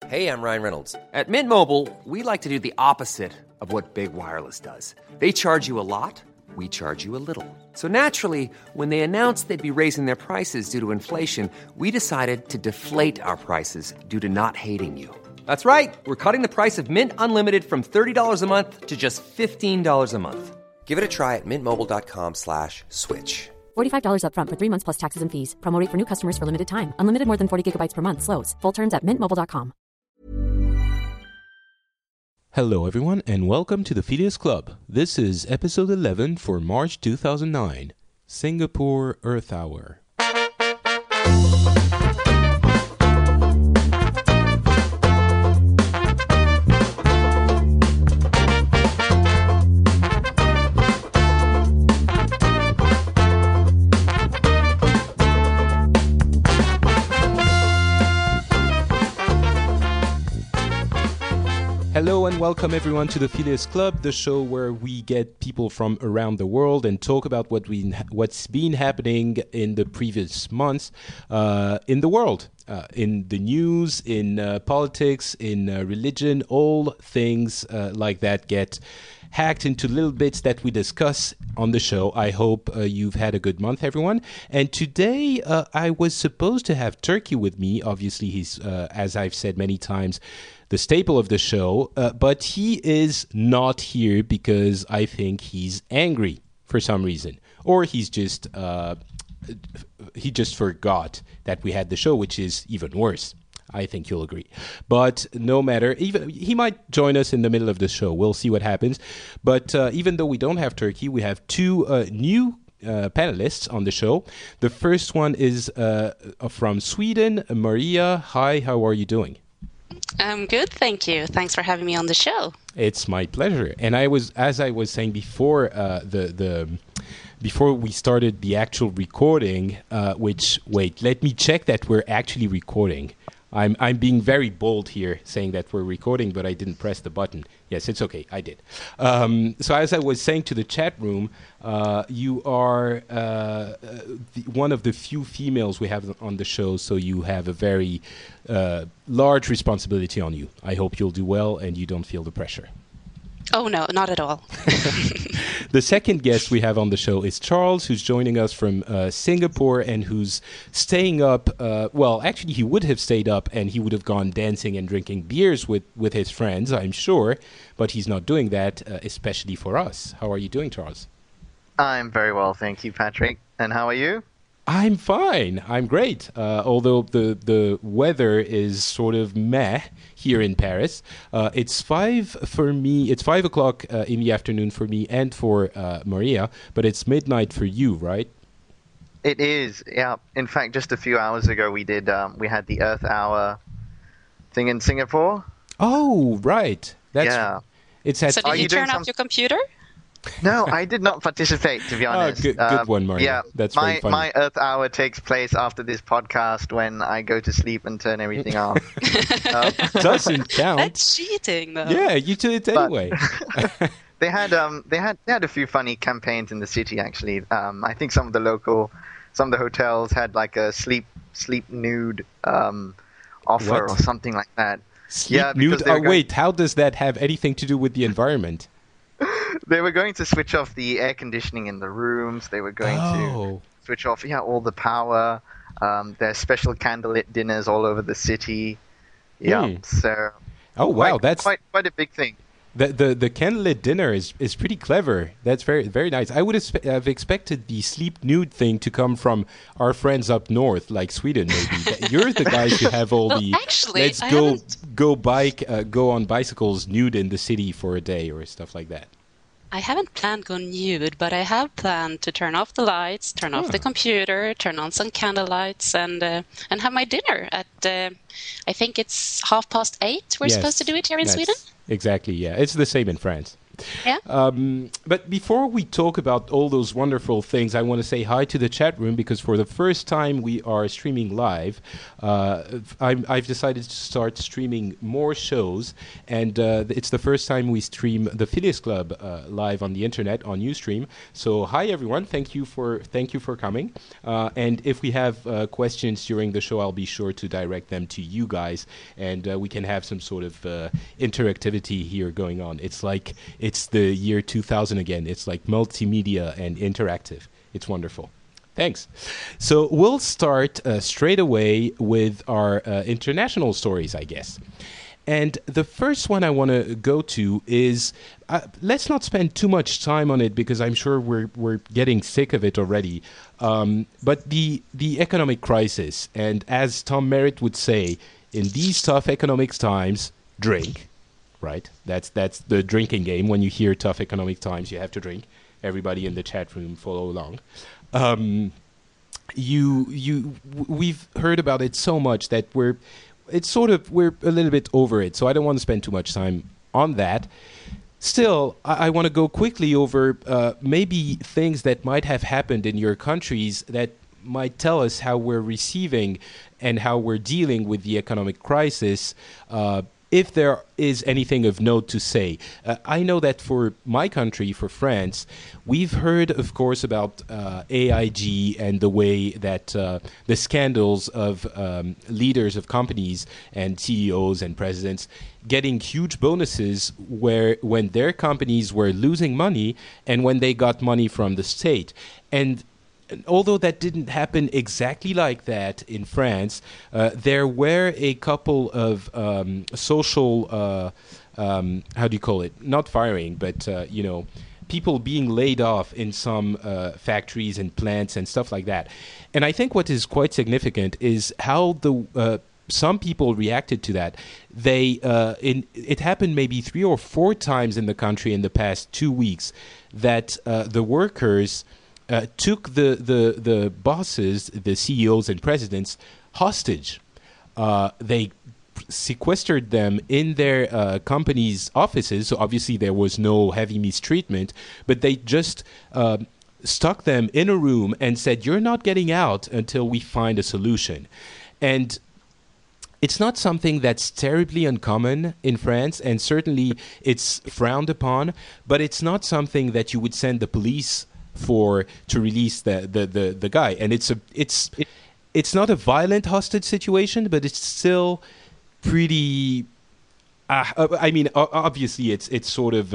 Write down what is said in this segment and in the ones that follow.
Hey, I'm Ryan Reynolds. At Mint Mobile, we like to do the opposite of what Big Wireless does. They charge you a lot, we charge you a little. So naturally, when they announced they'd be raising their prices due to inflation, we decided to deflate our prices due to not hating you. That's right. We're cutting the price of Mint Unlimited from $30 a month to just $15 a month. Give it a try at mintmobile.com/switch. $45 up front for 3 months plus taxes and fees. Promo rate for new customers for limited time. Unlimited more than 40 gigabytes per month. Slows full terms at mintmobile.com. Hello everyone and welcome to the Phileas Club. This is episode 11 for March 2009, Singapore Earth Hour. Hello and welcome everyone to the Phileas Club, the show where we get people from around the world and talk about what's been happening in the previous months in the world, in the news, in politics, in religion, all things like that get hacked into little bits that we discuss on the show. I hope you've had a good month, everyone. And today I was supposed to have Turkey with me. Obviously, he's, as I've said many times, the staple of the show, but he is not here because I think he's angry for some reason, or he just forgot that we had the show, which is even worse. I think you'll agree. But no matter, even he might join us in the middle of the show. We'll see what happens. But even though we don't have Turkey, we have two new panelists on the show. The first one is from Sweden, Maria. Hi, how are you doing? I'm good, thank you. Thanks for having me on the show. It's my pleasure. And as I was saying before, before we started the actual recording, let me check that we're actually recording. I'm being very bold here, saying that we're recording, but I didn't press the button. Yes, it's okay. I did. So as I was saying to the chat room, you are one of the few females we have on the show, so you have a very large responsibility on you. I hope you'll do well and you don't feel the pressure. Oh, no, not at all. The second guest we have on the show is Charles, who's joining us from Singapore and who's staying up. Actually, he would have stayed up and he would have gone dancing and drinking beers with his friends, I'm sure. But he's not doing that, especially for us. How are you doing, Charles? I'm very well, thank you, Patrick. And how are you? I'm fine. I'm great. Although the weather is sort of meh here in Paris. It's 5 for me. It's 5 o'clock in the afternoon for me and for Maria, but it's midnight for you, right? It is. Yeah. In fact, just a few hours ago, we had the Earth Hour thing in Singapore. Oh, right. Yeah. It's so did you turn off your computer? No, I did not participate, to be honest. Good one, Maria. Yeah, that's very funny. My Earth Hour takes place after this podcast when I go to sleep and turn everything off. Doesn't count. That's cheating, though. Yeah, you do it anyway. They had a few funny campaigns in the city, actually. I think some of the hotels had like a sleep nude offer or something like that. Sleep nude? Oh, wait, how does that have anything to do with the environment? They were going to switch off the air conditioning in the rooms. They were going to switch off all the power. There's special candlelit dinners all over the city. Yeah, so... Oh, wow, that's... Quite a big thing. The candlelit dinner is pretty clever. That's very, very nice. I would have expected the sleep nude thing to come from our friends up north, like Sweden, maybe. You're the guys who have all the... Actually, let's go on bicycles nude in the city for a day or stuff like that. I haven't planned go nude, but I have planned to turn off the lights, turn off the computer, turn on some candle lights, and have my dinner at, I think it's 8:30. We're supposed to do it here in Sweden. Exactly, yeah. It's the same in France. Yeah. But before we talk about all those wonderful things, I want to say hi to the chat room because for the first time we are streaming live. I've decided to start streaming more shows, and it's the first time we stream the Phileas Club live on the internet on Ustream. So hi everyone, thank you for coming. And if we have questions during the show, I'll be sure to direct them to you guys, and we can have some sort of interactivity here going on. It's the year 2000 again. It's like multimedia and interactive. It's wonderful. Thanks. So we'll start straight away with our international stories, I guess. And the first one I want to go to is, let's not spend too much time on it because I'm sure we're getting sick of it already. But the economic crisis, and as Tom Merritt would say, in these tough economic times, drink. Right, that's the drinking game. When you hear tough economic times, you have to drink. Everybody in the chat room follow along. We've heard about it so much that we're a little bit over it. So I don't want to spend too much time on that. Still, I want to go quickly over maybe things that might have happened in your countries that might tell us how we're receiving and how we're dealing with the economic crisis. If there is anything of note to say. I know that for my country, for France, we've heard, of course, about AIG and the way that the scandals of leaders of companies and CEOs and presidents getting huge bonuses when their companies were losing money and when they got money from the state. And although that didn't happen exactly like that in France, there were a couple of social, how do you call it? Not firing, but, people being laid off in some factories and plants and stuff like that. And I think what is quite significant is how some people reacted to that. It happened maybe 3 or 4 times in the country in the past 2 weeks that the workers took the bosses, the CEOs and presidents, hostage. They sequestered them in their company's offices. So obviously there was no heavy mistreatment, but they just stuck them in a room and said, "You're not getting out until we find a solution." And it's not something that's terribly uncommon in France, and certainly it's frowned upon, but it's not something that you would send the police to release the guy. And it's not a violent hostage situation, but it's still pretty. I mean, obviously, it's sort of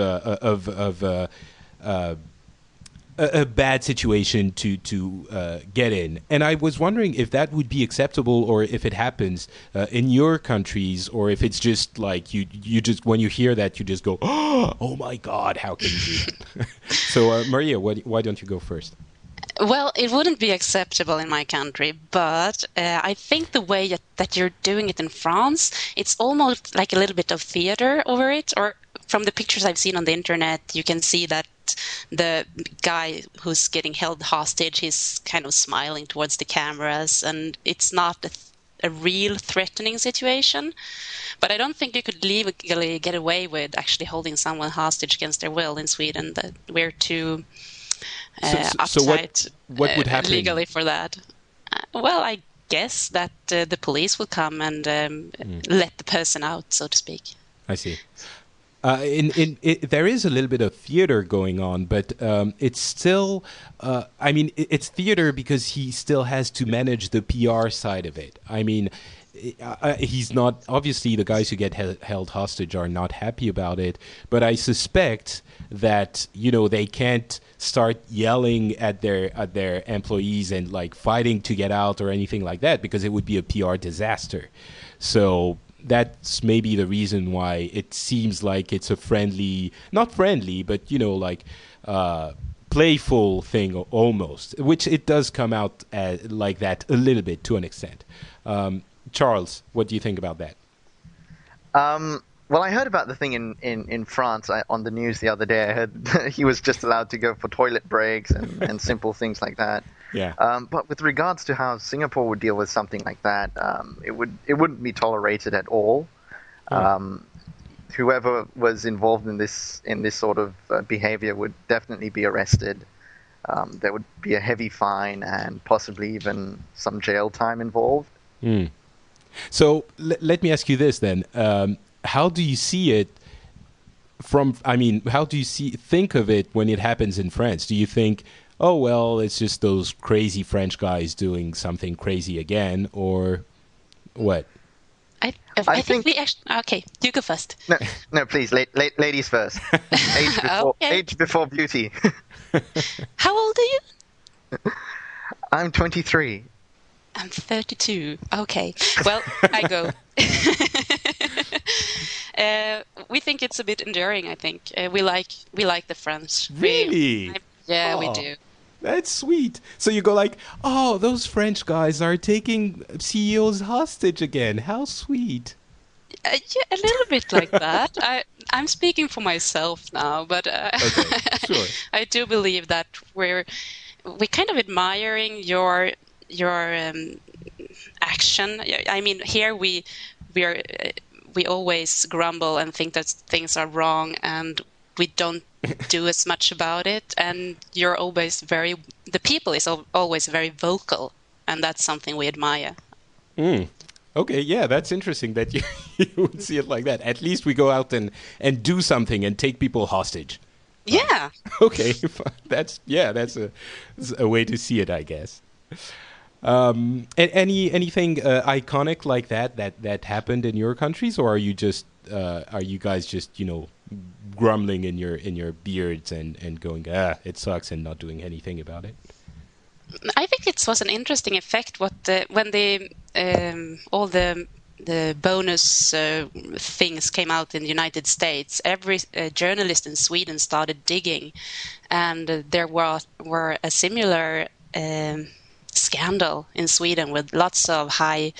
a bad situation to get in. And I was wondering if that would be acceptable, or if it happens in your countries, or if it's just like you just, when you hear that, you just go, "Oh my God, how can you do that?" So, Maria, why don't you go first? Well, it wouldn't be acceptable in my country, but I think the way that you're doing it in France, it's almost like a little bit of theater over it. Or from the pictures I've seen on the internet, you can see that the guy who's getting held hostage, he's kind of smiling towards the cameras, and it's not a real threatening situation. But I don't think you could legally get away with actually holding someone hostage against their will in Sweden. That we're too uptight so what would happen legally for that. Well, I guess that the police will come and let the person out, so to speak. I see. There is a little bit of theater going on, but it's still, it's theater because he still has to manage the PR side of it. I mean, he's not, obviously the guys who get held hostage are not happy about it, but I suspect that, they can't start yelling at their employees and like fighting to get out or anything like that, because it would be a PR disaster. So that's maybe the reason why it seems like it's a not friendly, but playful thing almost, which it does come out like that a little bit to an extent. Charles, what do you think about that? Well, I heard about the thing in France on the news the other day. I heard he was just allowed to go for toilet breaks and simple things like that. Yeah. But with regards to how Singapore would deal with something like that, it wouldn't be tolerated at all. whoever was involved in this sort of behavior would definitely be arrested. There would be a heavy fine and possibly even some jail time involved. So let me ask you this then: how do you see it? How do you think of it when it happens in France? Do you think, oh well, it's just those crazy French guys doing something crazy again, or what? I think we actually... Okay, you go first. No, please, ladies first. Age before beauty. How old are you? I'm 23. I'm 32. Okay, well, I go. We think it's a bit enduring, I think. We like the French. Really? We do. That's sweet. So you go like, oh, those French guys are taking CEOs hostage again. How sweet. Yeah, a little bit like that. I'm speaking for myself now, but okay, sure. I do believe that we're kind of admiring your action. I mean, here we always grumble and think that things are wrong, and we don't do as much about it. And you're always the people is always very vocal, and that's something we admire. Okay, yeah, that's interesting that you would see it like that. At least we go out and do something and take people hostage. Yeah. Okay, that's a way to see it, I guess. And anything iconic like that happened in your countries, or are you guys just grumbling in your beards and going it sucks and not doing anything about it? I think it was an interesting effect when all the bonus things came out in the United States. Every journalist in Sweden started digging, and there were a similar scandal in Sweden with lots of high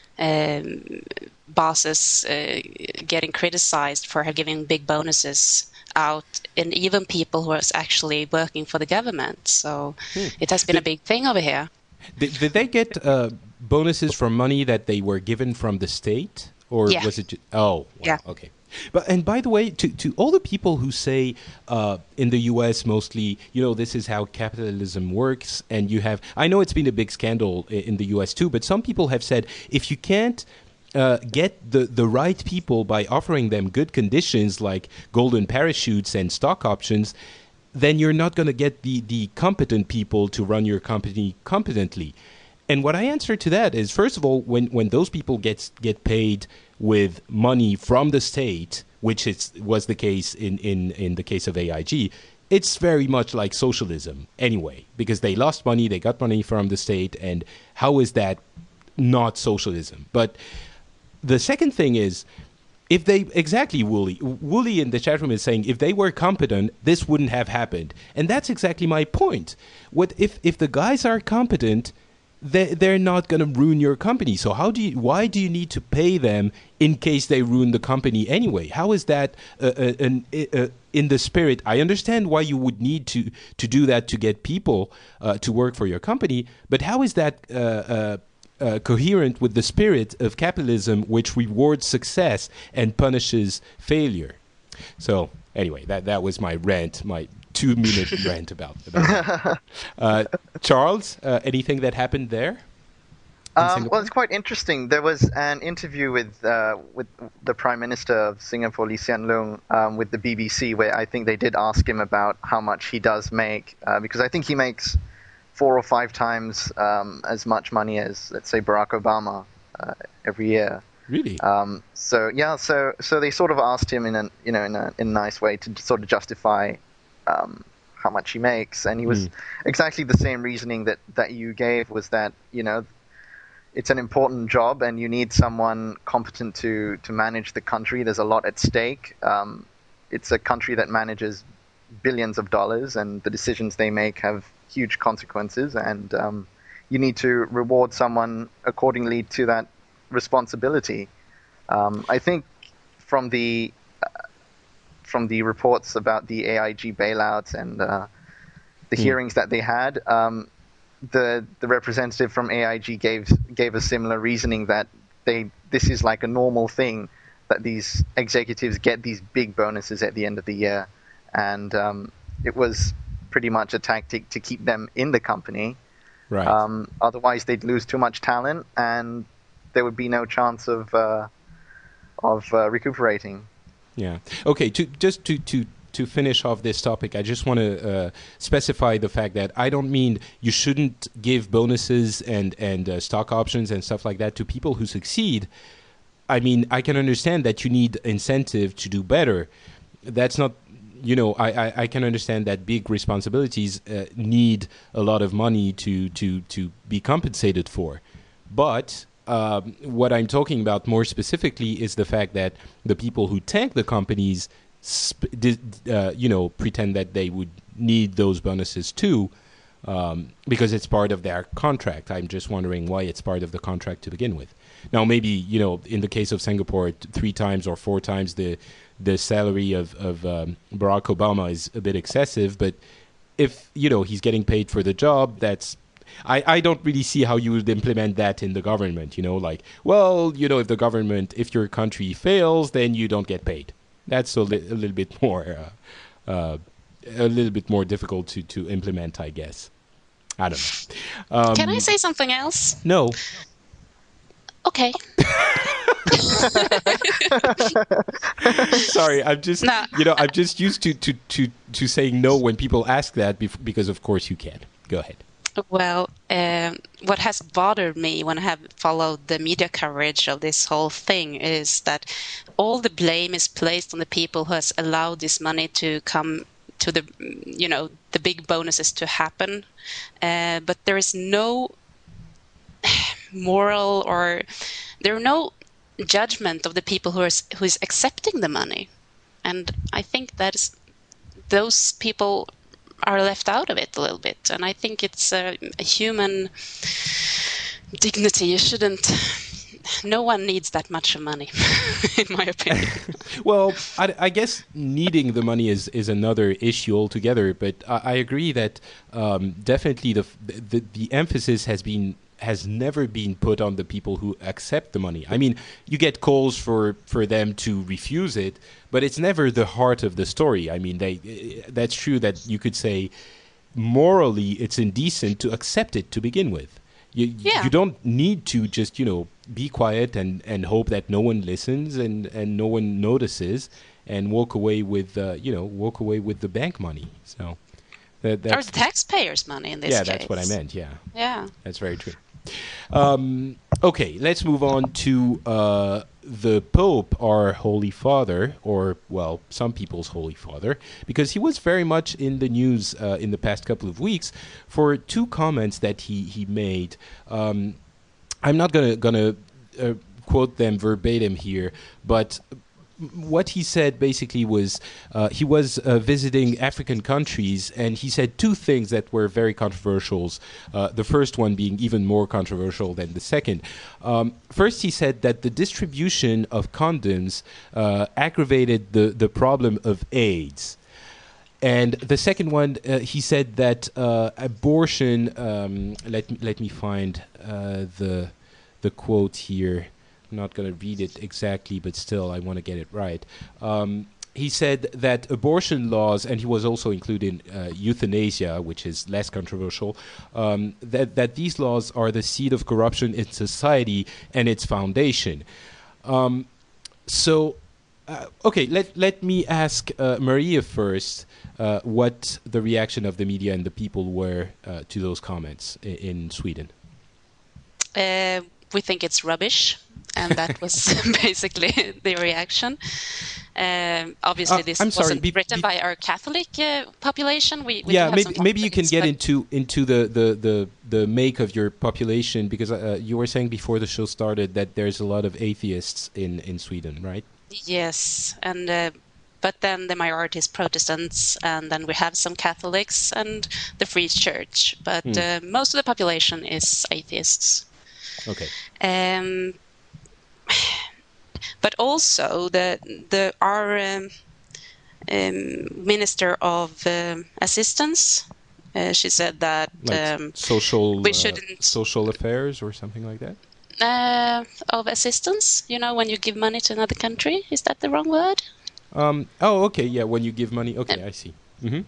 bosses getting criticized for giving big bonuses out, and even people who was actually working for the government. So it has been a big thing over here. Did they get bonuses from money that they were given from the state, or was it? Oh, wow, yeah. Okay. And by the way, to all the people who say in the U.S. mostly, this is how capitalism works, and I know it's been a big scandal in the U.S. too, but some people have said if you can't get the right people by offering them good conditions like golden parachutes and stock options, then you're not going to get the competent people to run your company competently. And what I answer to that is, first of all, when those people get paid with money from the state, which was the case in the case of AIG, it's very much like socialism anyway, because they lost money, they got money from the state, and how is that not socialism? But the second thing is, if they, exactly, Wooly in the chat room is saying, if they were competent, this wouldn't have happened. And that's exactly my point. What if the guys are competent, they're not going to ruin your company. So why do you need to pay them in case they ruin the company anyway? How is that in the spirit? I understand why you would need to do that to get people to work for your company, but how is that coherent with the spirit of capitalism, which rewards success and punishes failure? So anyway, that was my rant, my 2-minute rant about that. Charles, anything that happened there? Well, it's quite interesting. There was an interview with the Prime Minister of Singapore, Lee Hsien Loong, with the BBC, where I think they did ask him about how much he does make, because I think he makes 4 or 5 times as much money as, let's say, Barack Obama every year. Really? So they sort of asked him in a nice way to sort of justify how much he makes, and he was exactly the same reasoning that you gave, was that it's an important job and you need someone competent to manage the country. There's a lot at stake. It's a country that manages billions of dollars, and the decisions they make have huge consequences, and you need to reward someone accordingly to that responsibility. I think from the reports about the AIG bailouts and the hearings that they had, the representative from AIG gave a similar reasoning, that this is like a normal thing that these executives get these big bonuses at the end of the year, and it was pretty much a tactic to keep them in the company. Right. Otherwise, they'd lose too much talent, and there would be no chance of recuperating. Yeah. Okay. To finish off this topic, I just want to specify the fact that I don't mean you shouldn't give bonuses and stock options and stuff like that to people who succeed. I mean, I can understand that you need incentive to do better. That's not, I can understand that big responsibilities need a lot of money to be compensated for. But what I'm talking about more specifically is the fact that the people who tank the companies pretend that they would need those bonuses too, because it's part of their contract. I'm just wondering why it's part of the contract to begin with. Now, maybe, in the case of Singapore, 3 times or 4 times the salary of Barack Obama is a bit excessive, but if, he's getting paid for the job, that's... I don't really see how you would implement that in the government, if your country fails, then you don't get paid. That's a little bit more difficult to implement, I guess. I don't know. Can I say something else? No. Okay. Sorry, I'm just I'm just used to saying no when people ask that because of course you can. Go ahead. Well, what has bothered me when I have followed the media coverage of this whole thing is that all the blame is placed on the people who has allowed this money to come to the big bonuses to happen. But there is no moral or there are no judgment of the people who is accepting the money. And I think that those people are left out of it a little bit, and I think it's a human dignity. No one needs that much money, in my opinion. Well, I guess needing the money is another issue altogether, but I agree that definitely the emphasis has never been put on the people who accept the money. I mean, you get calls for them to refuse it, but it's never the heart of the story. I mean, that's true that you could say morally it's indecent to accept it to begin with. You don't need to just, be quiet and hope that no one listens and no one notices and walk away with the bank money. So that's or the taxpayers' money in this case. Yeah, that's what I meant. Yeah. Yeah. That's very true. Okay, let's move on to the Pope, our Holy Father, or, well, some people's Holy Father, because he was very much in the news in the past couple of weeks for 2 comments that he made. I'm not gonna quote them verbatim here, but what he said basically was he was visiting African countries, and he said 2 things that were very controversial. The first one being even more controversial than the second. First, he said that the distribution of condoms aggravated the problem of AIDS. And the second one, he said that abortion. Let me find the quote here. I'm not going to read it exactly, but still, I want to get it right. He said that abortion laws, and he was also including euthanasia, which is less controversial, that these laws are the seed of corruption in society and its foundation. Okay, let me ask Maria first what the reaction of the media and the people were to those comments in Sweden. We think it's rubbish. And that was basically the reaction. Obviously, this wasn't written by our Catholic population. Maybe you can get into the make of your population, because you were saying before the show started that there's a lot of atheists in Sweden, right? Yes, and but then the majority is Protestants, and then we have some Catholics and the Free Church. But most of the population is atheists. Okay. But also our Minister of Assistance, she said that social we shouldn't social affairs or something like that. Of assistance, when you give money to another country. Is that the wrong word? Okay, yeah, when you give money. Okay, I see.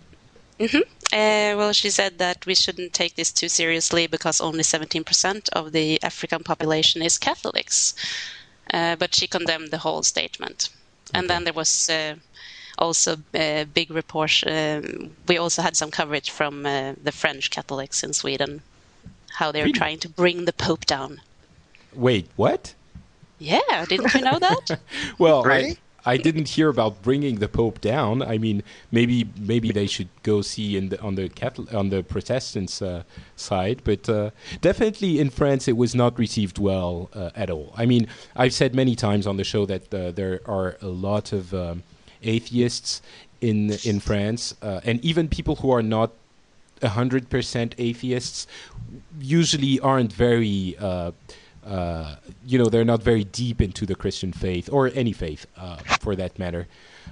Well, she said that we shouldn't take this too seriously because only 17% of the African population is Catholics. But she condemned the whole statement. And then there was also a big report. We also had some coverage from the French Catholics in Sweden, how they're trying to bring the Pope down. Wait, what? Yeah, didn't you know that? Well, really? I didn't hear about bringing the Pope down. I mean, maybe they should go see on the Protestants side, but definitely in France it was not received well at all. I mean, I've said many times on the show that there are a lot of atheists in France, and even people who are not 100% atheists usually aren't very. They're not very deep into the Christian faith or any faith, for that matter.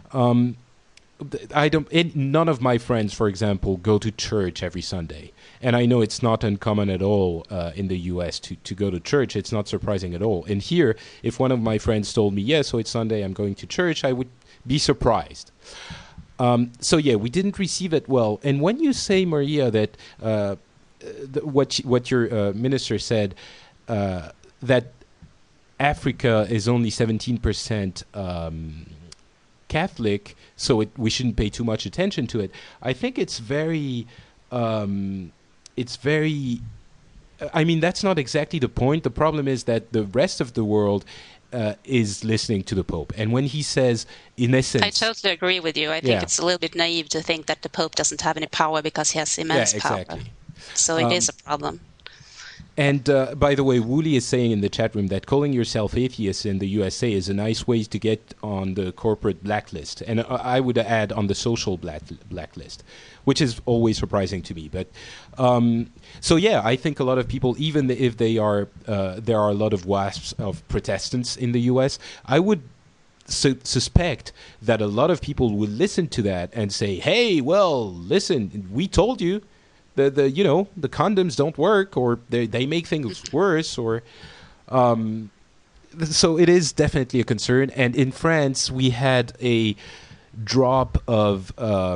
None of my friends, for example, go to church every Sunday, and I know it's not uncommon at all in the U.S. to go to church. It's not surprising at all. And here, if one of my friends told me, "Yeah, so it's Sunday, I'm going to church," I would be surprised. So yeah, we didn't receive it well. And when you say, Maria, that what your minister said. That Africa is only 17% Catholic, so we shouldn't pay too much attention to it. I think it's very. I mean, that's not exactly the point. The problem is that the rest of the world is listening to the Pope, and when he says, in essence, I totally agree with you. I think it's a little bit naive to think that the Pope doesn't have any power because he has immense power. So it is a problem. And by the way, Wooly is saying in the chat room that calling yourself atheist in the USA is a nice way to get on the corporate blacklist. And I would add on the social blacklist, which is always surprising to me. But so, yeah, I think a lot of people, even if there are a lot of wasps of Protestants in the US, I would suspect that a lot of people would listen to that and say, hey, well, listen, we told you. The condoms don't work, or they make things worse, or so it is definitely a concern. And in France, we had a drop of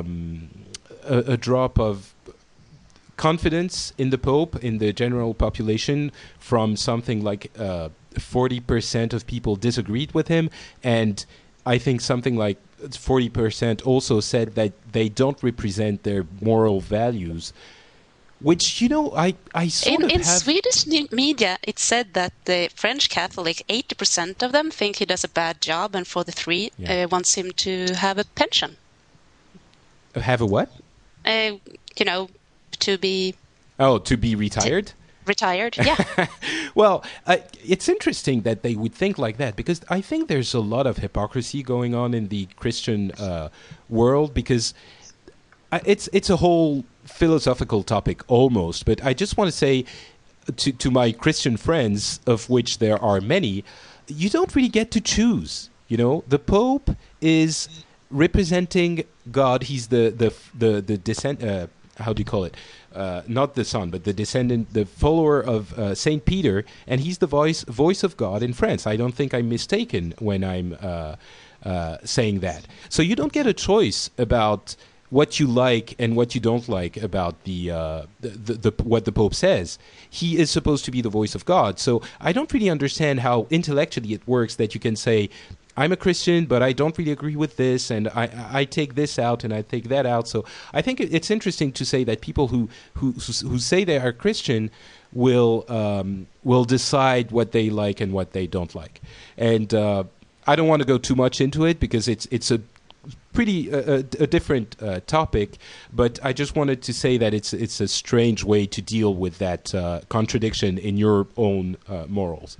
confidence in the Pope in the general population from something like 40% of people disagreed with him, and I think something like 40% also said that they don't represent their moral values. Which, I sort of have... In Swedish media, it said that the French Catholic, 80% of them think he does a bad job, and 43 wants him to have a pension. Have a what? To be... Oh, to be retired? Retired, yeah. Well, it's interesting that they would think like that, because I think there's a lot of hypocrisy going on in the Christian world, because it's a whole philosophical topic almost, but I just want to say to my Christian friends, of which there are many, you don't really get to choose. The Pope is representing God. He's the descent. How do you call it? Not the son, but the descendant, the follower of Saint Peter, and he's the voice of God in France. I don't think I'm mistaken when I'm saying that. So you don't get a choice about what you like and what you don't like about the what the Pope says. He is supposed to be the voice of God. So I don't really understand how intellectually it works that you can say, I'm a Christian, but I don't really agree with this, and I take this out and I take that out. So I think it's interesting to say that people who say they are Christian will decide what they like and what they don't like. And I don't want to go too much into it because it's a pretty a different topic, but I just wanted to say that it's a strange way to deal with that contradiction in your own morals.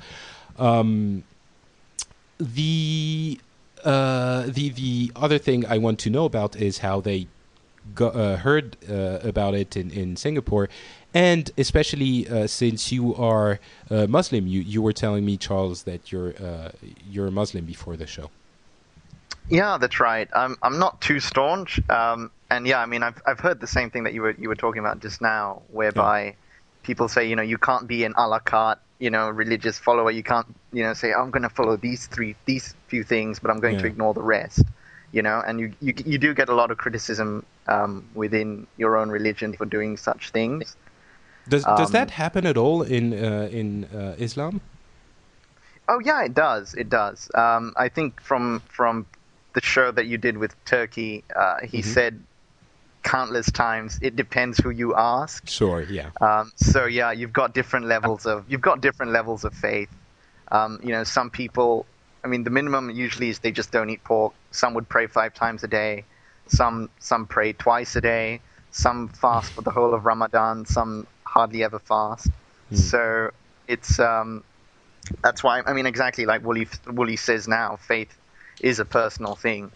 The other thing I want to know about is how they heard about it in Singapore, and especially since you are Muslim. You were telling me, Charles, that you're a Muslim before the show. Yeah, that's right. I'm not too staunch, and yeah, I mean, I've heard the same thing that you were talking about just now, whereby people say, you can't be an a la carte religious follower. You can't, say, I'm going to follow these few things, but I'm going to ignore the rest. And you do get a lot of criticism within your own religion for doing such things. Does that happen at all in Islam? Oh yeah, it does. It does. I think from the show that you did with Turkey, he said countless times, it depends who you ask. Sure. Yeah. So yeah, you've got different levels of faith. Some people. I mean, the minimum usually is they just don't eat pork. Some would pray 5 times a day. Some pray twice a day. Some fast for the whole of Ramadan. Some hardly ever fast. So it's that's why, I mean, exactly like Wooly says now, faith is a personal thing.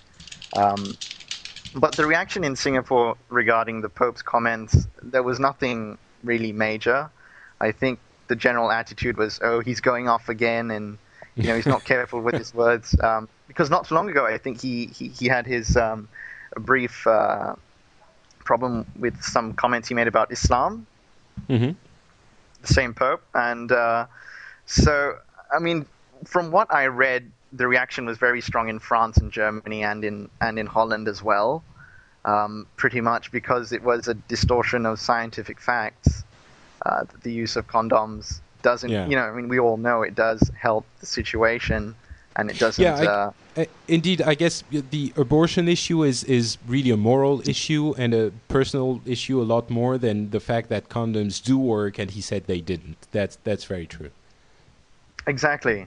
But the reaction in Singapore regarding the Pope's comments, there was nothing really major. I think the general attitude was, oh, he's going off again, and he's not careful with his words. Because not so long ago, I think he had his a brief problem with some comments he made about Islam. The same Pope. And so, I mean, from what I read, the reaction was very strong in France and Germany and in Holland as well. Pretty much because it was a distortion of scientific facts. The use of condoms doesn't, I mean, we all know it does help the situation, and it doesn't. Yeah, indeed, I guess the abortion issue is really a moral issue and a personal issue a lot more than the fact that condoms do work, and he said they didn't. That's very true. Exactly.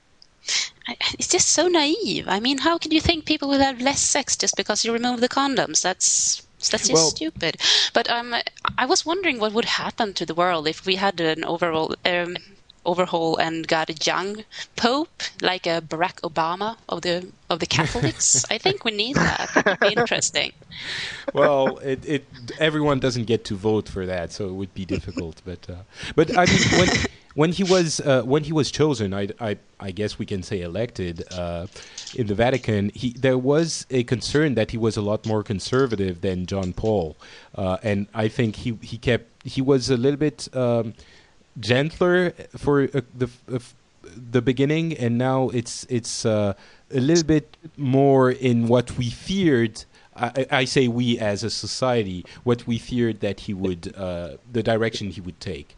It's just so naive. I mean, how can you think people will have less sex just because you remove the condoms? That's just stupid. But I was wondering what would happen to the world if we had an overhaul and got a young pope, like a Barack Obama of the Catholics. I think we need that. It would be interesting. Well, everyone doesn't get to vote for that, so it would be difficult. But I mean, when he was chosen, I guess we can say elected in the Vatican, there was a concern that he was a lot more conservative than John Paul, and I think he was a little bit gentler for the beginning, and now it's a little bit more in what we feared. I say we as a society, what we feared that he would, the direction he would take.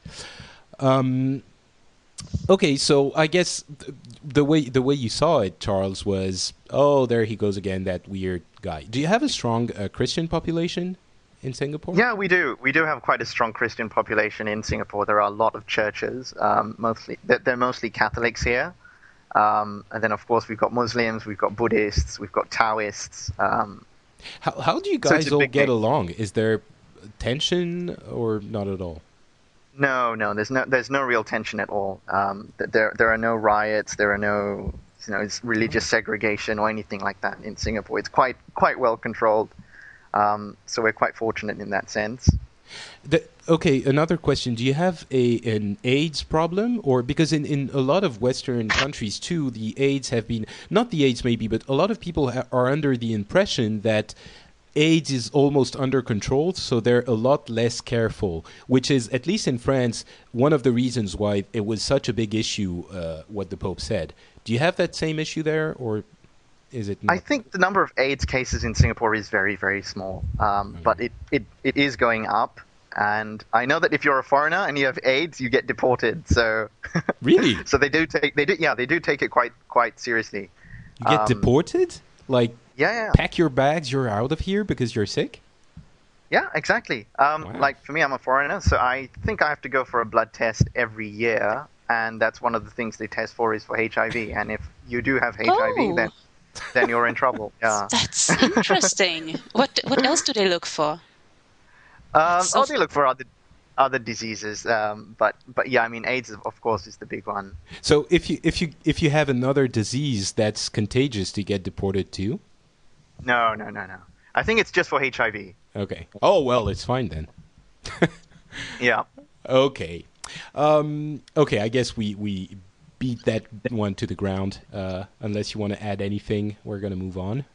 Okay, so I guess the way you saw it, Charles, was, oh, there he goes again, that weird guy. Do you have a strong Christian population in Singapore? Yeah, we do. We do have quite a strong Christian population in Singapore. There are a lot of churches. They're mostly Catholics here. And then, of course, we've got Muslims, we've got Buddhists, we've got Taoists. How do you guys all get along? Is there tension or not at all? No, there's no real tension at all. There are no riots, there are no religious segregation or anything like that in Singapore. It's quite well controlled. So we're quite fortunate in that sense. Okay, another question. Do you have an AIDS problem? Or because in a lot of Western countries too, the AIDS have been, not the AIDS maybe, but a lot of people are under the impression that AIDS is almost under control, so they're a lot less careful, which is, at least in France, one of the reasons why it was such a big issue, what the Pope said. Do you have that same issue there, or is it not? I think the number of AIDS cases in Singapore is very, very small, but it is going up. And I know that if you're a foreigner and you have AIDS, you get deported. So really, so they do take it quite seriously. You get deported, like. Yeah. Pack your bags, you're out of here because you're sick? Yeah, exactly. Wow. Like, for me, I'm a foreigner, so I think I have to go for a blood test every year, and that's one of the things they test for is for HIV. And if you do have HIV, then you're in trouble. Yeah. That's interesting. What else do they look for? They look for other diseases, but yeah, I mean, AIDS, of course, is the big one. So if you have another disease that's contagious, do you get deported too? No. I think it's just for HIV. Okay. Oh, well, it's fine then. Yeah. Okay. Okay, I guess we beat that one to the ground. Unless you want to add anything, we're going to move on.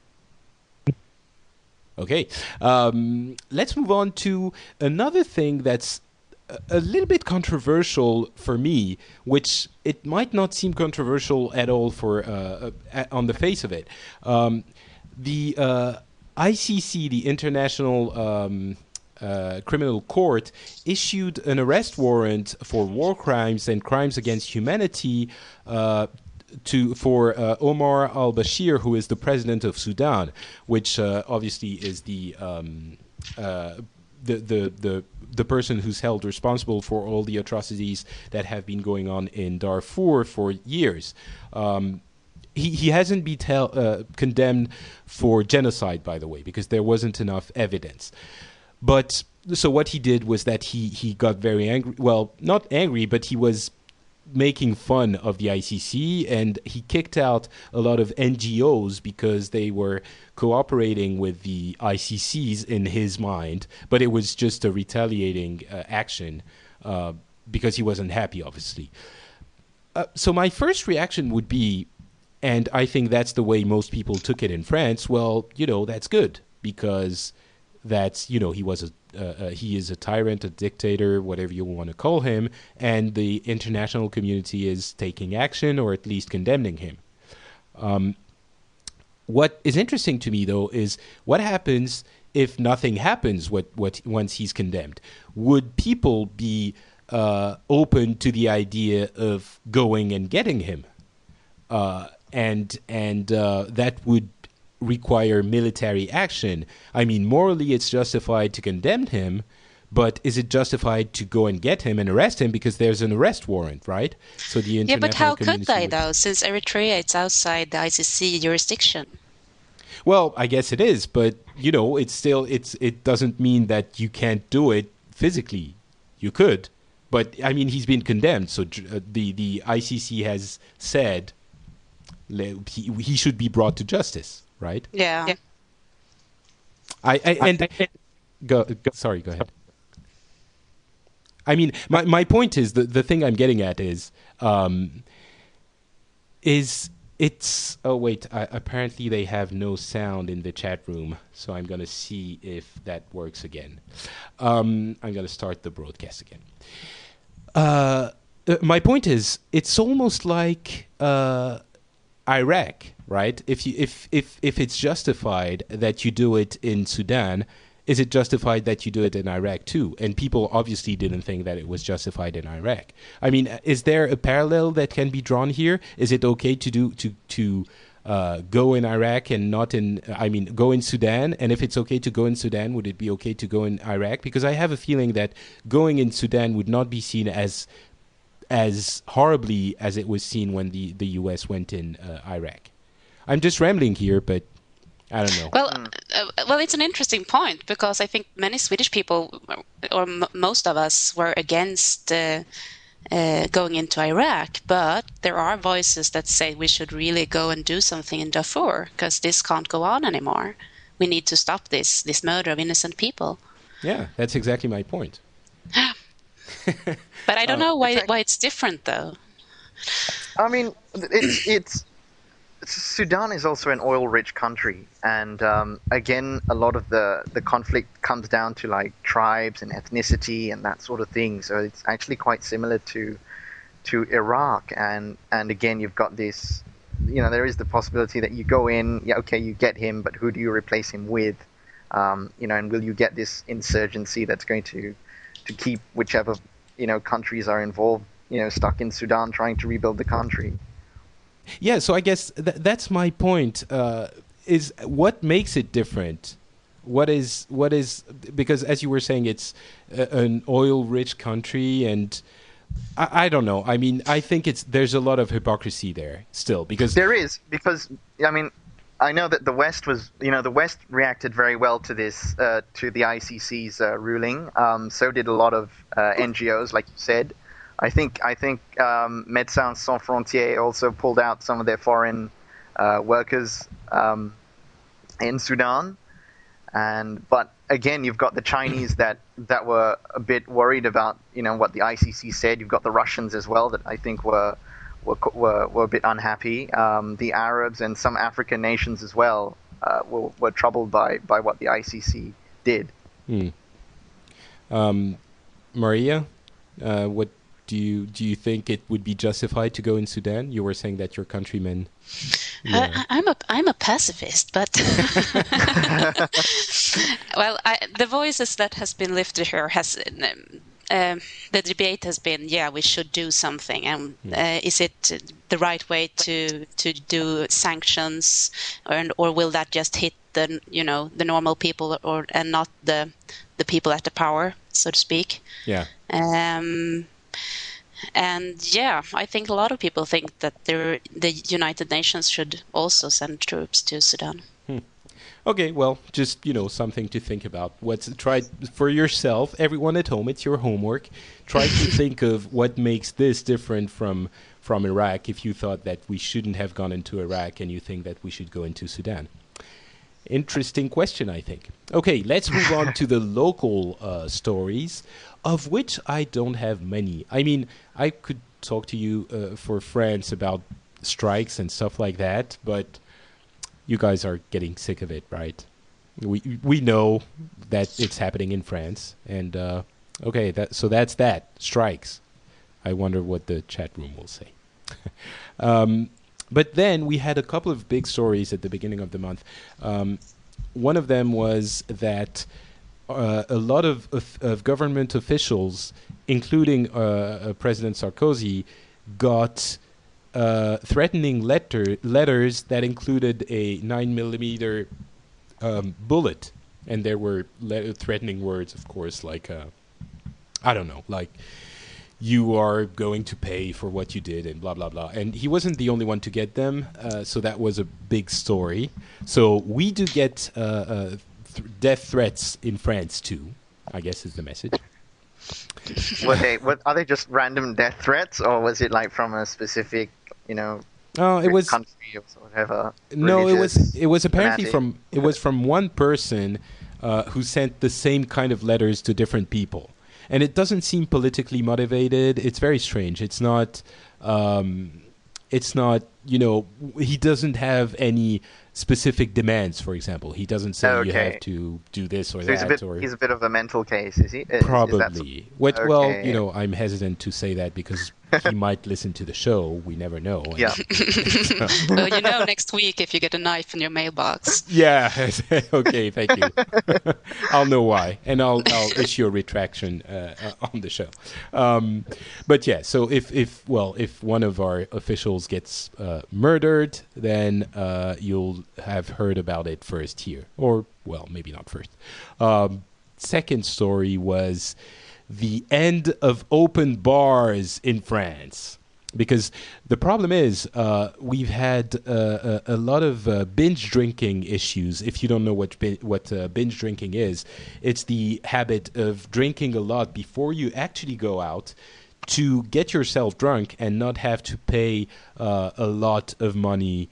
Okay. Let's move on to another thing that's a little bit controversial for me, which it might not seem controversial at all for on the face of it. The ICC, the International Criminal Court, issued an arrest warrant for war crimes and crimes against humanity for Omar al-Bashir, who is the president of Sudan, which obviously is the person who's held responsible for all the atrocities that have been going on in Darfur for years. He hasn't been condemned for genocide, by the way, because there wasn't enough evidence. But so what he did was that he got very angry. Well, not angry, but he was making fun of the ICC, and he kicked out a lot of NGOs because they were cooperating with the ICCs in his mind, but it was just a retaliating action because he wasn't happy, obviously. So my first reaction would be, and I think that's the way most people took it in France, well, that's good, because that's, he is a tyrant, a dictator, whatever you want to call him, and the international community is taking action or at least condemning him. What is interesting to me, though, is what happens if nothing happens once he's condemned. Would people be open to the idea of going and getting him? And that would require military action. I mean, morally it's justified to condemn him, but is it justified to go and get him and arrest him because there's an arrest warrant, right? So the international but how could they, would... though, since Eritrea is outside the ICC jurisdiction? Well, I guess it is, but it doesn't mean that you can't do it physically. You could, but I mean, he's been condemned, so the ICC has said he should be brought to justice, right? Yeah. Go ahead. I mean, my point is the thing I'm getting at is it's oh wait, apparently they have no sound in the chat room, so I'm gonna see if that works again. I'm gonna start the broadcast again. My point is, it's almost like Iraq, right? If it's justified that you do it in Sudan, is it justified that you do it in Iraq too? And people obviously didn't think that it was justified in Iraq. I mean, is there a parallel that can be drawn here? Is it okay to go in Iraq and not in? I mean, go in Sudan? And if it's okay to go in Sudan, would it be okay to go in Iraq? Because I have a feeling that going in Sudan would not be seen as horribly as it was seen when the U.S. went in Iraq. I'm just rambling here, but I don't know. Well, it's an interesting point, because I think many Swedish people, or most of us, were against going into Iraq, but there are voices that say we should really go and do something in Darfur, because this can't go on anymore. We need to stop this murder of innocent people. Yeah, that's exactly my point. But I don't know why it's different, though. I mean, it's Sudan is also an oil-rich country, and again, a lot of the conflict comes down to like tribes and ethnicity and that sort of thing. So it's actually quite similar to Iraq, and again, you've got this. There is the possibility that you go in, you get him, but who do you replace him with? And will you get this insurgency that's going to keep whichever countries are involved stuck in Sudan trying to rebuild the country? Yeah, so I guess that's my point. Is what makes it different? What is because as you were saying, it's an oil-rich country, and I don't know. I mean, I think there's a lot of hypocrisy there still, because there is, because I mean, I know that the West reacted very well to this, to the ICC's ruling. So did a lot of NGOs, like you said. I think Médecins Sans Frontières also pulled out some of their foreign workers in Sudan. But again, you've got the Chinese that were a bit worried about what the ICC said. You've got the Russians as well that I think were a bit unhappy. The Arabs and some African nations as well were troubled by what the ICC did. Maria, What do you think it would be justified to go in Sudan? You were saying that your countrymen. Yeah. I'm a pacifist, but well, the voices that has been lifted here has. The debate has been, we should do something, and is it the right way to do sanctions, or will that just hit the normal people and not the people at the power, so to speak? Yeah. I think a lot of people think that the United Nations should also send troops to Sudan. Okay, well, just, something to think about. Try for yourself, everyone at home, it's your homework. Try to think of what makes this different from Iraq if you thought that we shouldn't have gone into Iraq and you think that we should go into Sudan. Interesting question, I think. Okay, let's move on to the local stories, of which I don't have many. I mean, I could talk to you for France about strikes and stuff like that, but you guys are getting sick of it, right? We know that it's happening in France, and so that's that. Strikes. I wonder what the chat room will say. But then we had a couple of big stories at the beginning of the month. One of them was that a lot of government officials, including President Sarkozy, got threatening letters that included a 9mm bullet, and there were threatening words, of course, like I don't know, like you are going to pay for what you did and blah blah blah. And he wasn't the only one to get them, so that was a big story. So we do get death threats in France too, I guess is the message. Are they just random death threats, or was it like from a specific, it was country or whatever? No, it was apparently from one person who sent the same kind of letters to different people, and it doesn't seem politically motivated. It's very strange. It's not. He doesn't have any specific demands, for example. He doesn't say you have to do this or that. He's a bit of a mental case, is he? Probably. Well, I'm hesitant to say that because he might listen to the show. We never know. Yeah. Well, next week if you get a knife in your mailbox. Yeah. Okay, thank you. I'll know why, and I'll issue a retraction on the show. But yeah, so if one of our officials gets murdered, then you'll have heard about it first here, or maybe not first. Second story was the end of open bars in France, because the problem is we've had a lot of binge drinking issues. If you don't know what binge drinking is, it's the habit of drinking a lot before you actually go out to get yourself drunk and not have to pay a lot of money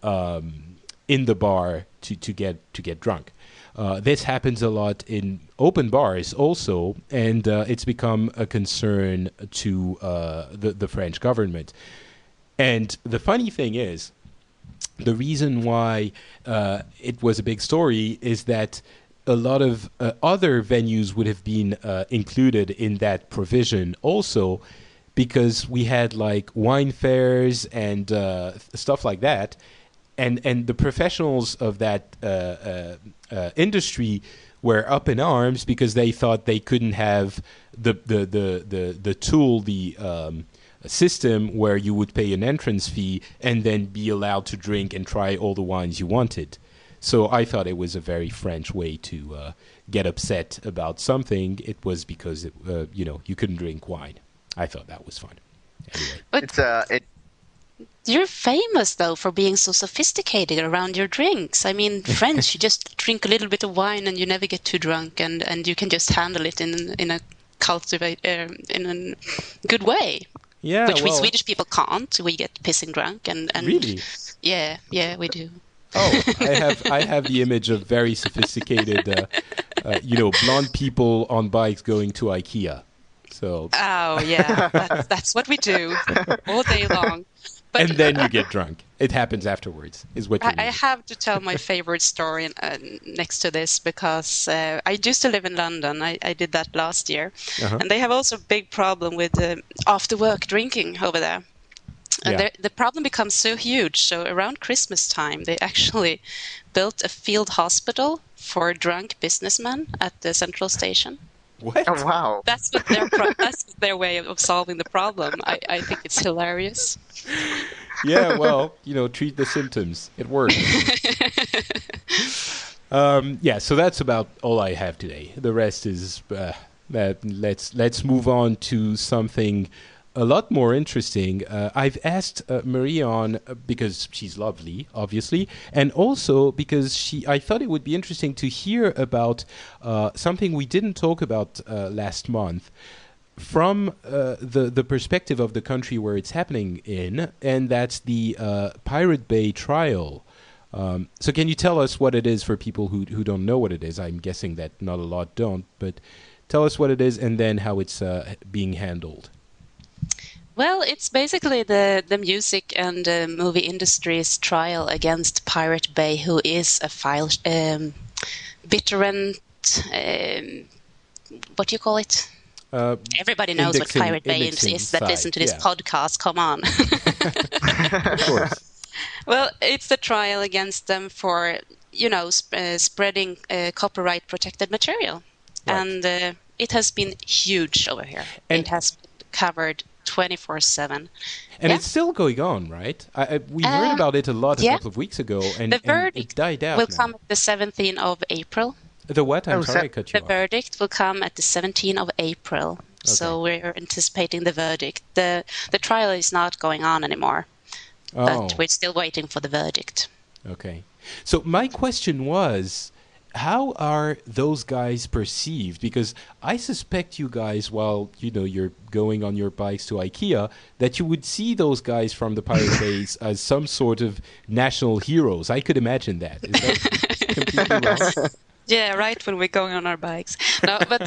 in the bar to get drunk. This happens a lot in open bars also, and it's become a concern to the French government. And the funny thing is, the reason why it was a big story is that a lot of other venues would have been included in that provision also, because we had like wine fairs and stuff like that. And the professionals of that industry were up in arms because they thought they couldn't have the tool, the system where you would pay an entrance fee and then be allowed to drink and try all the wines you wanted. So I thought it was a very French way to get upset about something. It was because you couldn't drink wine. I thought that was fun. Anyway. But you're famous, though, for being so sophisticated around your drinks. I mean, French, you just drink a little bit of wine and you never get too drunk, and you can just handle it in a in a good way. Yeah, which we Swedish people can't. We get pissing drunk and really, yeah, we do. Oh, I have the image of very sophisticated, blonde people on bikes going to IKEA. So. Oh yeah, that's what we do all day long. And then you get drunk. It happens afterwards, is what you mean. I have to tell my favorite story next to this, because I used to live in London. I did that last year. And they have also a big problem with after-work drinking over there. And the problem becomes so huge. So around Christmas time, they actually built a field hospital for drunk businessmen at the central station. What? Oh, wow. That's what that's their way of solving the problem. I think it's hilarious. Yeah, well, treat the symptoms. It works. So that's about all I have today. The rest is let's move on to something a lot more interesting. I've asked Marie-Anne because she's lovely, obviously, and also because I thought it would be interesting to hear about something we didn't talk about last month from the perspective of the country where it's happening in, and that's the Pirate Bay trial. So can you tell us what it is for people who don't know what it is? I'm guessing that not a lot don't, but tell us what it is and then how it's being handled. Well, it's basically the music and movie industry's trial against Pirate Bay, who is a veteran. What do you call it? Everybody knows what Pirate Bay is that listen to this podcast. Come on. Of course. Well, it's the trial against them for, spreading copyright-protected material. Right. And it has been huge over here. And it has been covered 24/7. And it's still going on, right? We heard about it a lot a couple of weeks ago, and the verdict it died out will now. come at the 17th of April. The what? I'm sorry, I cut you off. The verdict will come at the 17th of April. Okay. So we're anticipating the verdict. The trial is not going on anymore, but we're still waiting for the verdict. Okay. So my question was, how are those guys perceived? Because I suspect you guys, while you're going on your bikes to IKEA, that you would see those guys from the Pirate Bays as some sort of national heroes. I could imagine that. Is that completely wrong? Yeah, right. When we're going on our bikes. No, but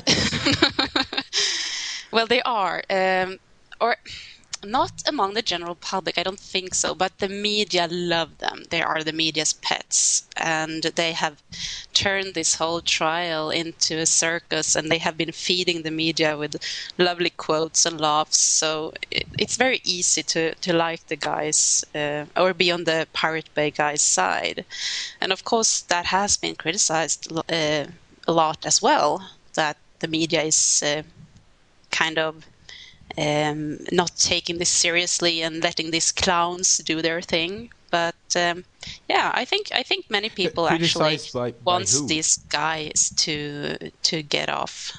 well, they are, or not among the general public. I don't think so. But the media love them. They are the media's pets, and they have turned this whole trial into a circus, and they have been feeding the media with lovely quotes and laughs. So it's very easy to like the guys or be on the Pirate Bay guys' side. And of course, that has been criticized a lot as well, that the media is kind of not taking this seriously and letting these clowns do their thing. But I think many people actually want these guys to get off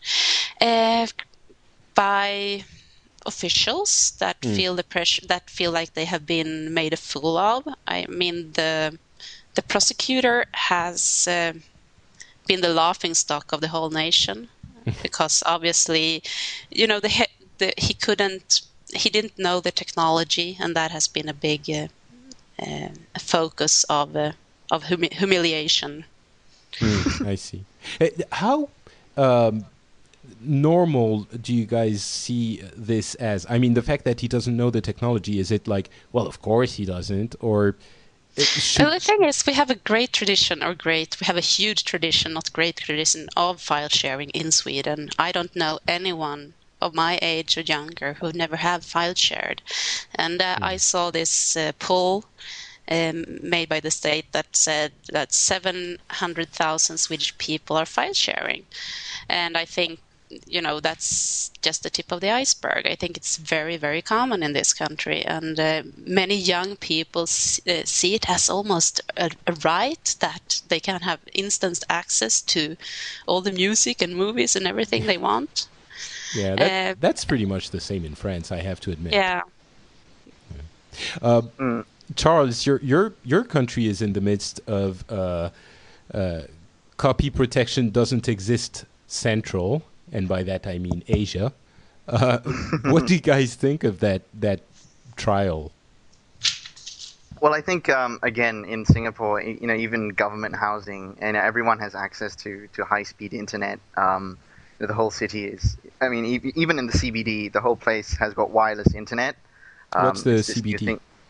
by officials that feel the pressure, that feel like they have been made a fool of. I mean, the prosecutor has been the laughingstock of the whole nation because obviously, he didn't know the technology, and that has been a big focus of humiliation. I see. How normal do you guys see this as? I mean, the fact that he doesn't know the technology, is it like, well, of course he doesn't, or... Well, the thing is, we have a huge tradition of file sharing in Sweden. I don't know anyone of my age or younger who never have file shared. And I saw this poll made by the state that said that 700,000 Swedish people are file sharing. And I think, that's just the tip of the iceberg. I think it's very, very common in this country. And many young people see it as almost a right that they can have instant access to all the music and movies and everything they want. Yeah, that's pretty much the same in France, I have to admit. Yeah. Charles, your country is in the midst of copy protection doesn't exist central, and by that I mean Asia. What do you guys think of that trial? Well, I think again in Singapore, even government housing, and everyone has access to high-speed internet. The whole city is. I mean, even in the CBD, the whole place has got wireless internet. What's the CBD?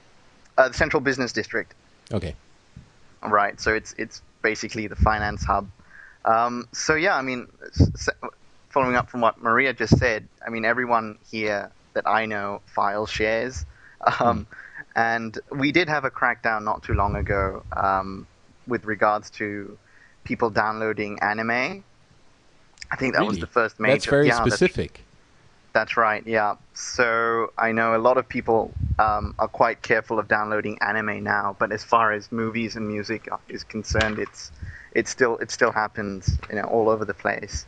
The Central Business District. Okay. Right. So it's basically the finance hub. So yeah, I mean, following up from what Maria just said, I mean, everyone here that I know files shares. And we did have a crackdown not too long ago with regards to people downloading anime. I think that was the first major. That's very specific. That's right, yeah. So I know a lot of people are quite careful of downloading anime now, but as far as movies and music is concerned, it still happens, all over the place.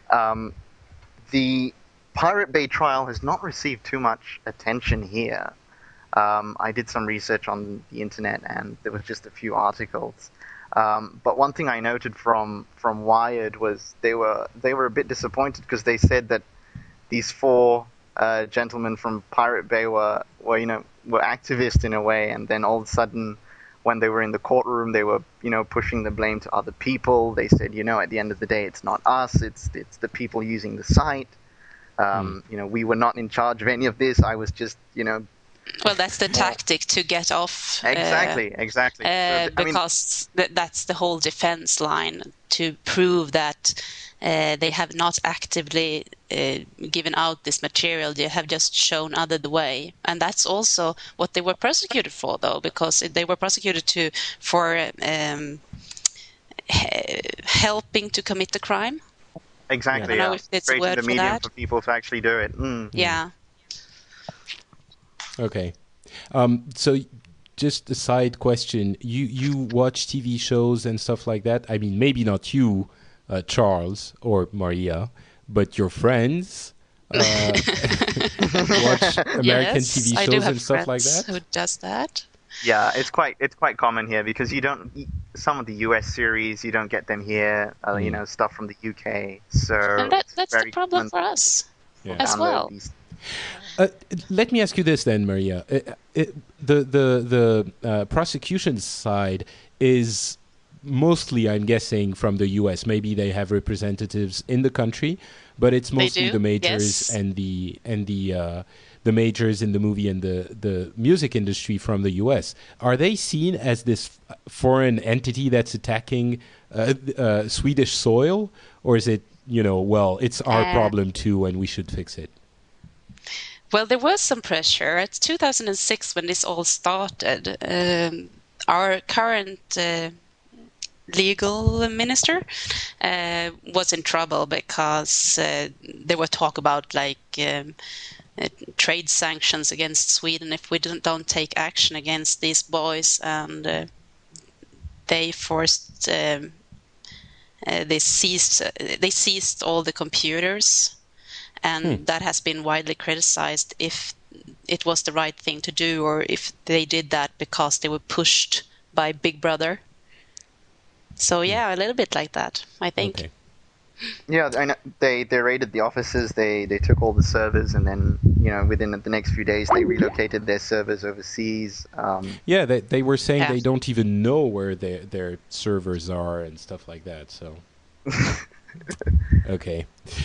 The Pirate Bay trial has not received too much attention here. I did some research on the internet, and there was just a few articles. But one thing I noted from Wired was they were a bit disappointed because they said that these four gentlemen from Pirate Bay were activists in a way, and then all of a sudden, when they were in the courtroom, they were pushing the blame to other people. They said, at the end of the day, it's not us, it's the people using the site. We were not in charge of any of this. I was just Well, that's the tactic to get off. Exactly. Because that's the whole defense line, to prove that they have not actively given out this material. They have just shown other the way. And that's also what they were prosecuted for, though, because they were prosecuted for helping to commit the crime. Exactly. I don't know if it's a word the for medium that. for people to actually do it. Yeah. Okay. So just a side question. You watch TV shows and stuff like that? I mean, maybe not you, Charles or Maria, but your friends watch American TV shows and stuff like that? Who does that? Yeah, it's quite common here because some of the US series, you don't get them here, stuff from the UK. So and that's the problem for us as well. Let me ask you this then, Maria. The prosecution side is mostly, I'm guessing, from the U.S. Maybe they have representatives in the country, but it's mostly the majors and the majors in the movie and the music industry from the U.S. Are they seen as this foreign entity that's attacking Swedish soil, or is it it's our problem too and we should fix it? Well, there was some pressure. It's 2006 when this all started. Our current legal minister was in trouble because there were talk about trade sanctions against Sweden if we don't take action against these boys, and they forced they seized all the computers. And that has been widely criticized if it was the right thing to do, or if they did that because they were pushed by Big Brother. So a little bit like that, I think. Okay. Yeah, I know. They raided the offices. They took all the servers, and then within the next few days they relocated their servers overseas. They were saying they don't even know where their servers are and stuff like that. So okay.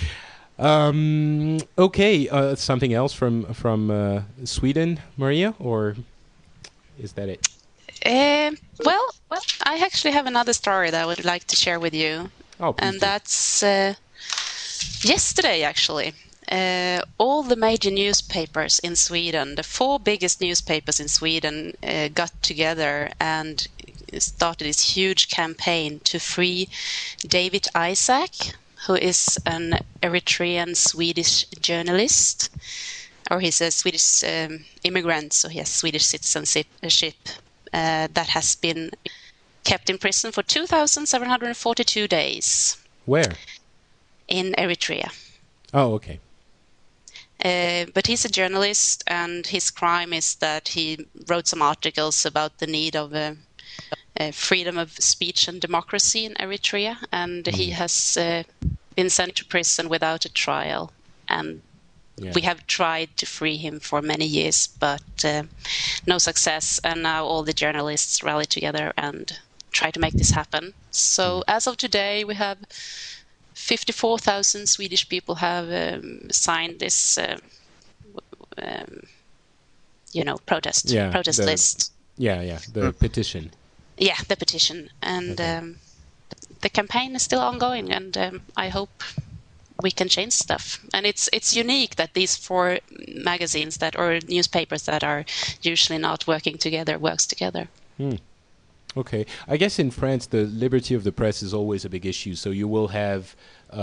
Something else from Sweden, Maria, or is that it? Well, I actually have another story that I would like to share with you. Oh, please. And that's yesterday, actually. All the major newspapers in Sweden, the 4 biggest newspapers in Sweden, got together and started this huge campaign to free David Isaac, who is an Eritrean Swedish journalist, or he's a Swedish immigrant, so he has Swedish citizenship, that has been kept in prison for 2,742 days. Where? In Eritrea. Oh, okay. But he's a journalist, and his crime is that he wrote some articles about the need of freedom of speech and democracy in Eritrea, and he has been sent to prison without a trial. And we have tried to free him for many years, but no success. And now all the journalists rally together and try to make this happen. So as of today, we have 54,000 Swedish people have signed this, protest list. Yeah, the petition. Yeah, the petition. And the campaign is still ongoing, and I hope we can change stuff. And it's unique that these 4 magazines or newspapers that are usually not working together works together. Okay. I guess in France, the liberty of the press is always a big issue. So you will have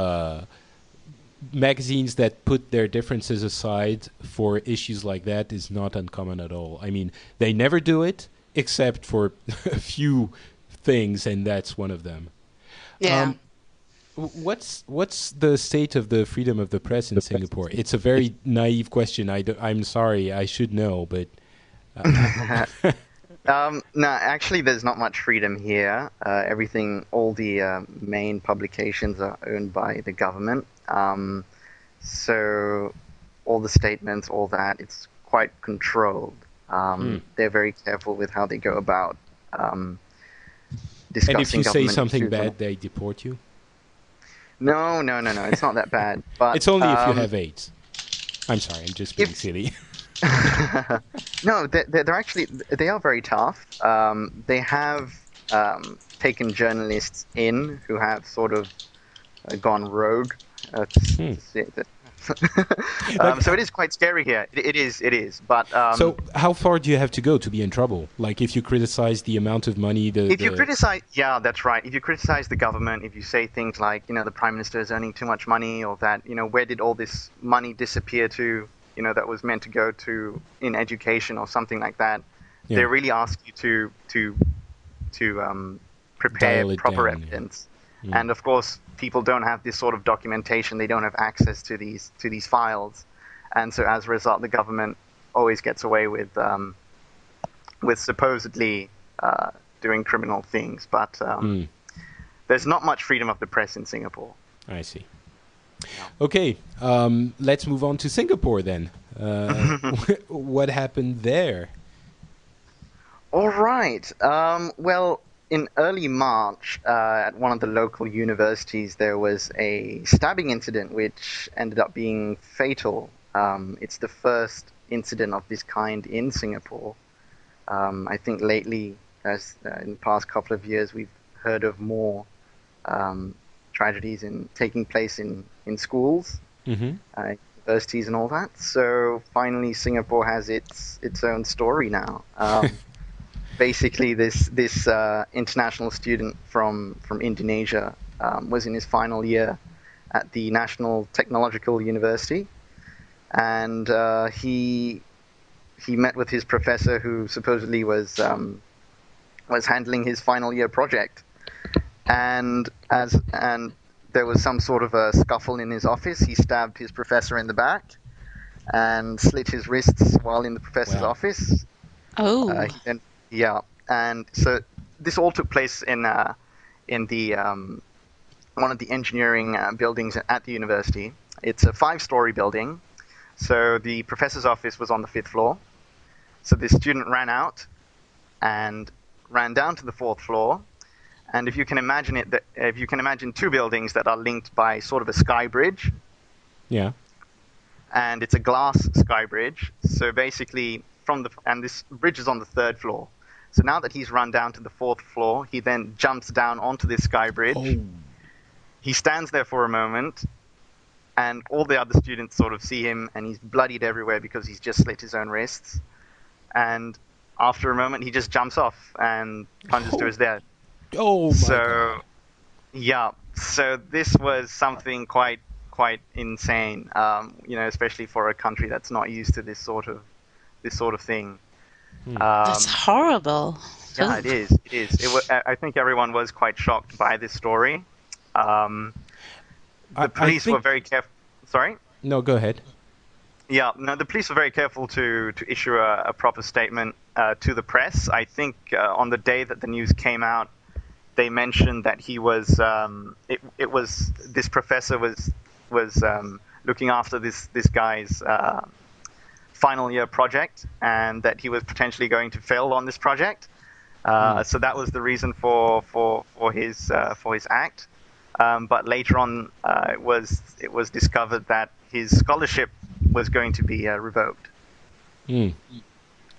magazines that put their differences aside for issues like that is not uncommon at all. I mean, they never do it except for a few things, and that's one of them. Yeah. What's the state of the freedom of the press in Singapore? It's a very naive question. I'm sorry, I should know, but... No, actually, there's not much freedom here. All the main publications are owned by the government. So all the statements, all that, it's quite controlled. They're very careful with how they go about discussing. And if you say something bad, they deport you? No. It's not that bad. But it's only if you have AIDS. I'm sorry, I'm just being silly. No, they're actually are very tough. They have taken journalists in who have sort of gone rogue. So it is quite scary here. It is. But so how far do you have to go to be in trouble? Like if you criticize the amount of money, you criticize, yeah, that's right. If you criticize the government, if you say things like, the Prime Minister is earning too much money, or that, where did all this money disappear to? That was meant to go to in education or something like that. Yeah. They really ask you to prepare proper evidence. Yeah. And of course, people don't have this sort of documentation. They don't have access to these files, and so as a result, the government always gets away with supposedly doing criminal things. But there's not much freedom of the press in Singapore. I see. Okay, let's move on to Singapore then. What happened there? All right. Well, in early March, at one of the local universities, there was a stabbing incident which ended up being fatal. It's the first incident of this kind in Singapore. I think lately, as in the past couple of years, we've heard of more tragedies taking place in schools, universities, and all that. So finally, Singapore has its own story now. Basically, this international student from Indonesia was in his final year at the National Technological University, and he met with his professor, who supposedly was handling his final year project. And there was some sort of a scuffle in his office. He stabbed his professor in the back and slit his wrists while in the professor's office. Oh. And so this all took place in the one of the engineering buildings at the university. It's a 5-story building. So the professor's office was on the 5th floor. So the student ran out and ran down to the 4th floor. And if you can imagine 2 buildings that are linked by sort of a sky bridge. Yeah. And it's a glass sky bridge. So basically and this bridge is on the 3rd floor. So now that he's run down to the 4th floor, he then jumps down onto this sky bridge. Oh. He stands there for a moment, and all the other students sort of see him, and he's bloodied everywhere because he's just slit his own wrists. And after a moment, he just jumps off and plunges to his death. Oh my God. Yeah. So this was something quite insane, especially for a country that's not used to this sort of thing. That's horrible. Yeah, it is. I think everyone was quite shocked by this story. The police were very careful. Sorry? No, go ahead. Yeah, no, the police were very careful to issue a proper statement to the press. I think on the day that the news came out, they mentioned that he was this professor was looking after this guy's final year project, and that he was potentially going to fail on this project. So that was the reason for his act. But later on, it was discovered that his scholarship was going to be revoked.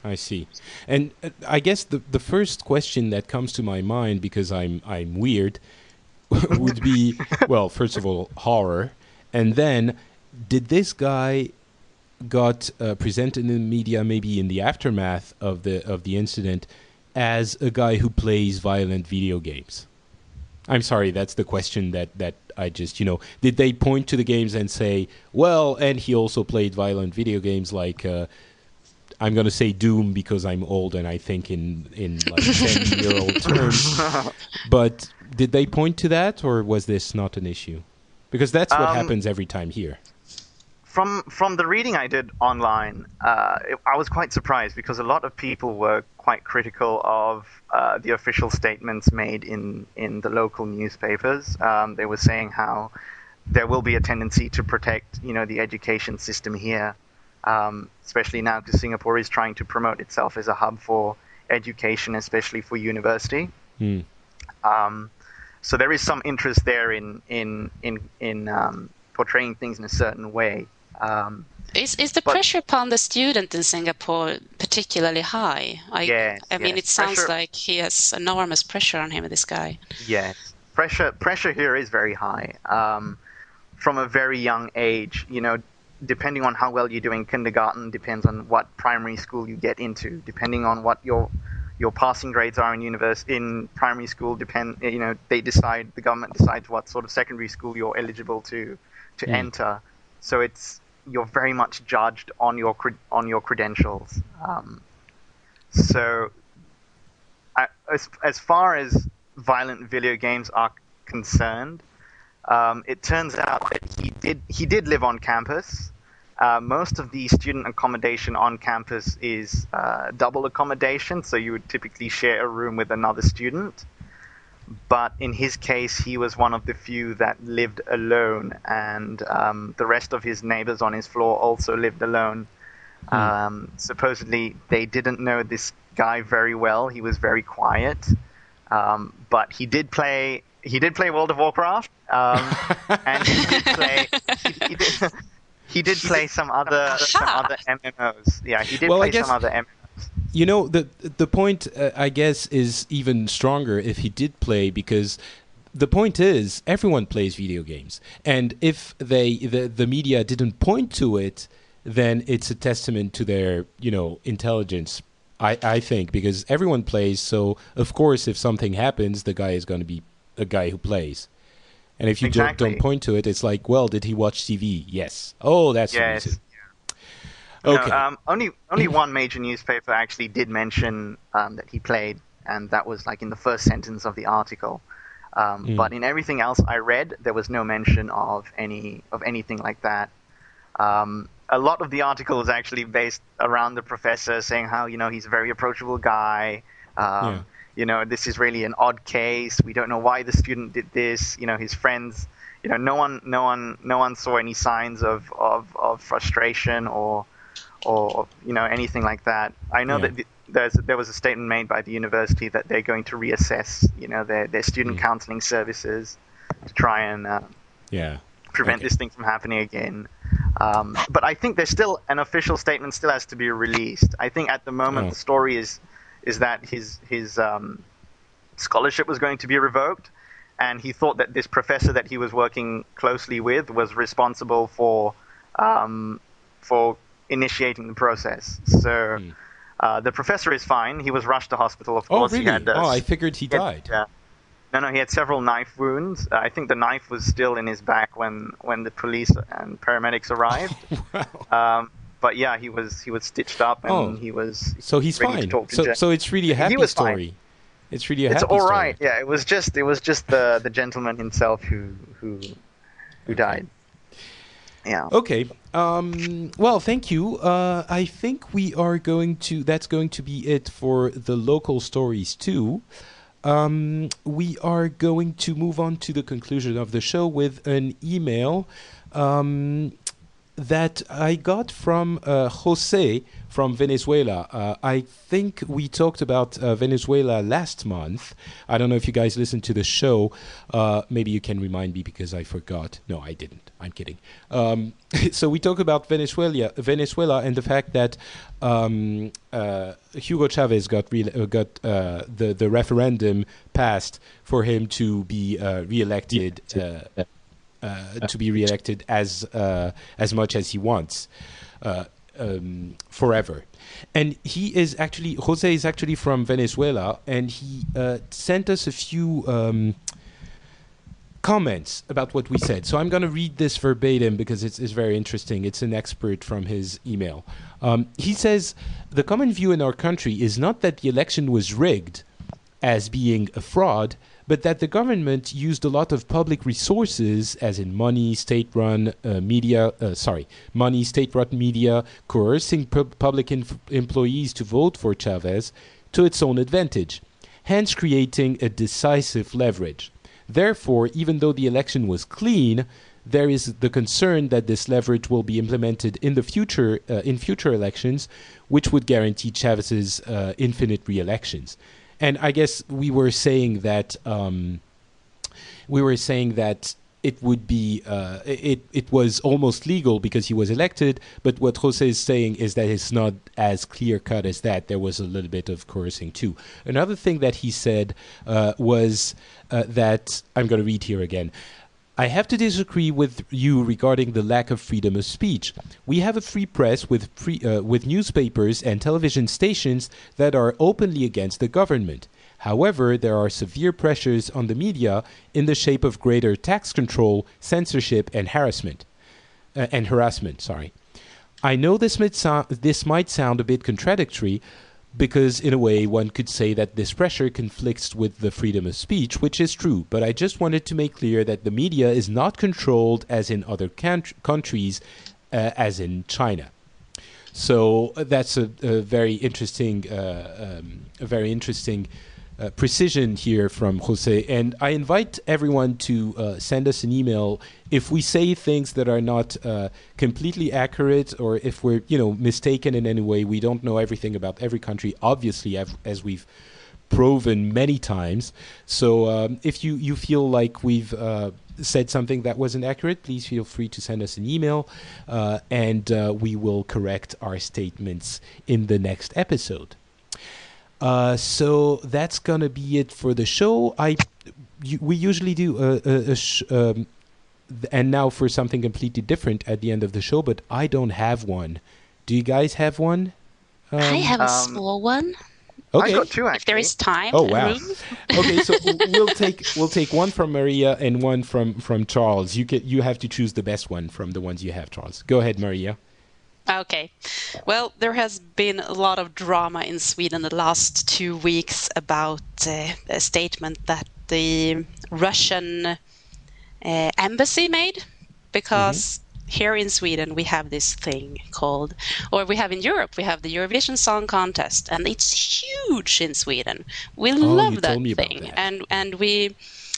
I see. And I guess the first question that comes to my mind, because I'm weird, would be, well, first of all, horror, and then did this guy got presented in the media, maybe in the aftermath of the incident, as a guy who plays violent video games? I'm sorry, that's the question that I just, did they point to the games and say, well, and he also played violent video games like, I'm going to say Doom because I'm old and I think in like 10-year-old terms. But did they point to that, or was this not an issue? Because that's what happens every time here. From the reading I did online, I was quite surprised because a lot of people were quite critical of the official statements made in the local newspapers. They were saying how there will be a tendency to protect, the education system here, especially now because Singapore is trying to promote itself as a hub for education, especially for university. So there is some interest there in portraying things in a certain way. Is the pressure upon the student in Singapore particularly high? I mean, it sounds pressure, like he has enormous pressure on him, this guy. Yes, pressure here is very high. From a very young age, depending on how well you do in kindergarten, depends on what primary school you get into, depending on what your passing grades are in primary school. The government decides what sort of secondary school you're eligible to enter. So you're very much judged on your credentials. So as far as violent video games are concerned, it turns out that he did live on campus. Most of the student accommodation on campus is double accommodation, so you would typically share a room with another student. But in his case, he was one of the few that lived alone, and the rest of his neighbors on his floor also lived alone. Supposedly, they didn't know this guy very well. He was very quiet, but he did play World of Warcraft, and he did play some other MMOs. Yeah, he did play some other MMOs. The point, I guess, is even stronger if he did play, because the point is everyone plays video games. And if the media didn't point to it, then it's a testament to their, intelligence, I think, because everyone plays. So, of course, if something happens, the guy is going to be a guy who plays. And if you don't point to it, it's like, well, did he watch TV? Yes. Oh, that's the reason. Okay. Only one major newspaper actually did mention that he played, and that was like in the first sentence of the article. But in everything else I read, there was no mention of anything like that. A lot of the article is actually based around the professor saying how he's a very approachable guy. This is really an odd case. We don't know why the student did this. His friends. No one saw any signs of frustration or anything like that. I know that there was a statement made by the university that they're going to reassess, their student counseling services to try and prevent this thing from happening again. But I think there's still an official statement still has to be released. I think at the moment the story is that his scholarship was going to be revoked, and he thought that this professor that he was working closely with was responsible for initiating the process. So the professor is fine. He was rushed to hospital, of course. Really? I figured he died. No, he had several knife wounds. I think the knife was still in his back when the police and paramedics arrived. Wow. But yeah, he was stitched up and he was. So he's fine. So it's really a happy story. Fine. It's really a happy story. It's all right. Yeah, it was just the gentleman himself who died. Yeah. Okay. Well, thank you. I think that's going to be it for the local stories too. We are going to move on to the conclusion of the show with an email. that I got from Jose from Venezuela. I think we talked about Venezuela last month. I don't know if you guys listened to the show. Maybe you can remind me because I forgot. No, I didn't. I'm kidding. So we talked about Venezuela and the fact that Hugo Chavez got the referendum passed for him to be reelected. To be reelected as much as he wants, forever. And Jose is actually from Venezuela, and he sent us a few comments about what we said. So I'm going to read this verbatim because it's very interesting. It's an expert from his email. He says, the common view in our country is not that the election was rigged as being a fraud, but that the government used a lot of public resources, as in money, state-run media, coercing public employees to vote for Chavez to its own advantage, hence creating a decisive leverage. Therefore, even though the election was clean, there is the concern that this leverage will be implemented in the future, in future elections, which would guarantee Chavez's infinite re-elections. And I guess we were saying that it would be it was almost legal because he was elected. But what Jose is saying is that it's not as clear cut as that. There was a little bit of coercing too. Another thing that he said was that I'm going to read here again. I have to disagree with you regarding the lack of freedom of speech. We have a free press with newspapers and television stations that are openly against the government. However, there are severe pressures on the media in the shape of greater tax control, censorship, and harassment. I know this might sound a bit contradictory, because in a way one could say that this pressure conflicts with the freedom of speech, which is true. But I just wanted to make clear that the media is not controlled as in other countries, as in China. So that's a very interesting, precision here from Jose. And I invite everyone to send us an email if we say things that are not completely accurate, or if we're mistaken in any way. We don't know everything about every country, obviously, as we've proven many times. So if you feel like we've said something that wasn't accurate, please feel free to send us an email, and we will correct our statements in the next episode. So that's gonna be it for the show. We usually do and now for something completely different at the end of the show, but I don't have one. Do you guys have one? I have a small one. Okay. I got two, actually. If there is time. Oh wow. Room. Okay, so we'll take one from Maria and one from Charles. You have to choose the best one from the ones you have, Charles. Go ahead, Maria. Okay. Well, there has been a lot of drama in Sweden the last 2 weeks about a statement that the Russian embassy made, because here in Sweden we have this thing called, or we have in Europe, we have the Eurovision Song Contest, and it's huge in Sweden. We love that thing, and we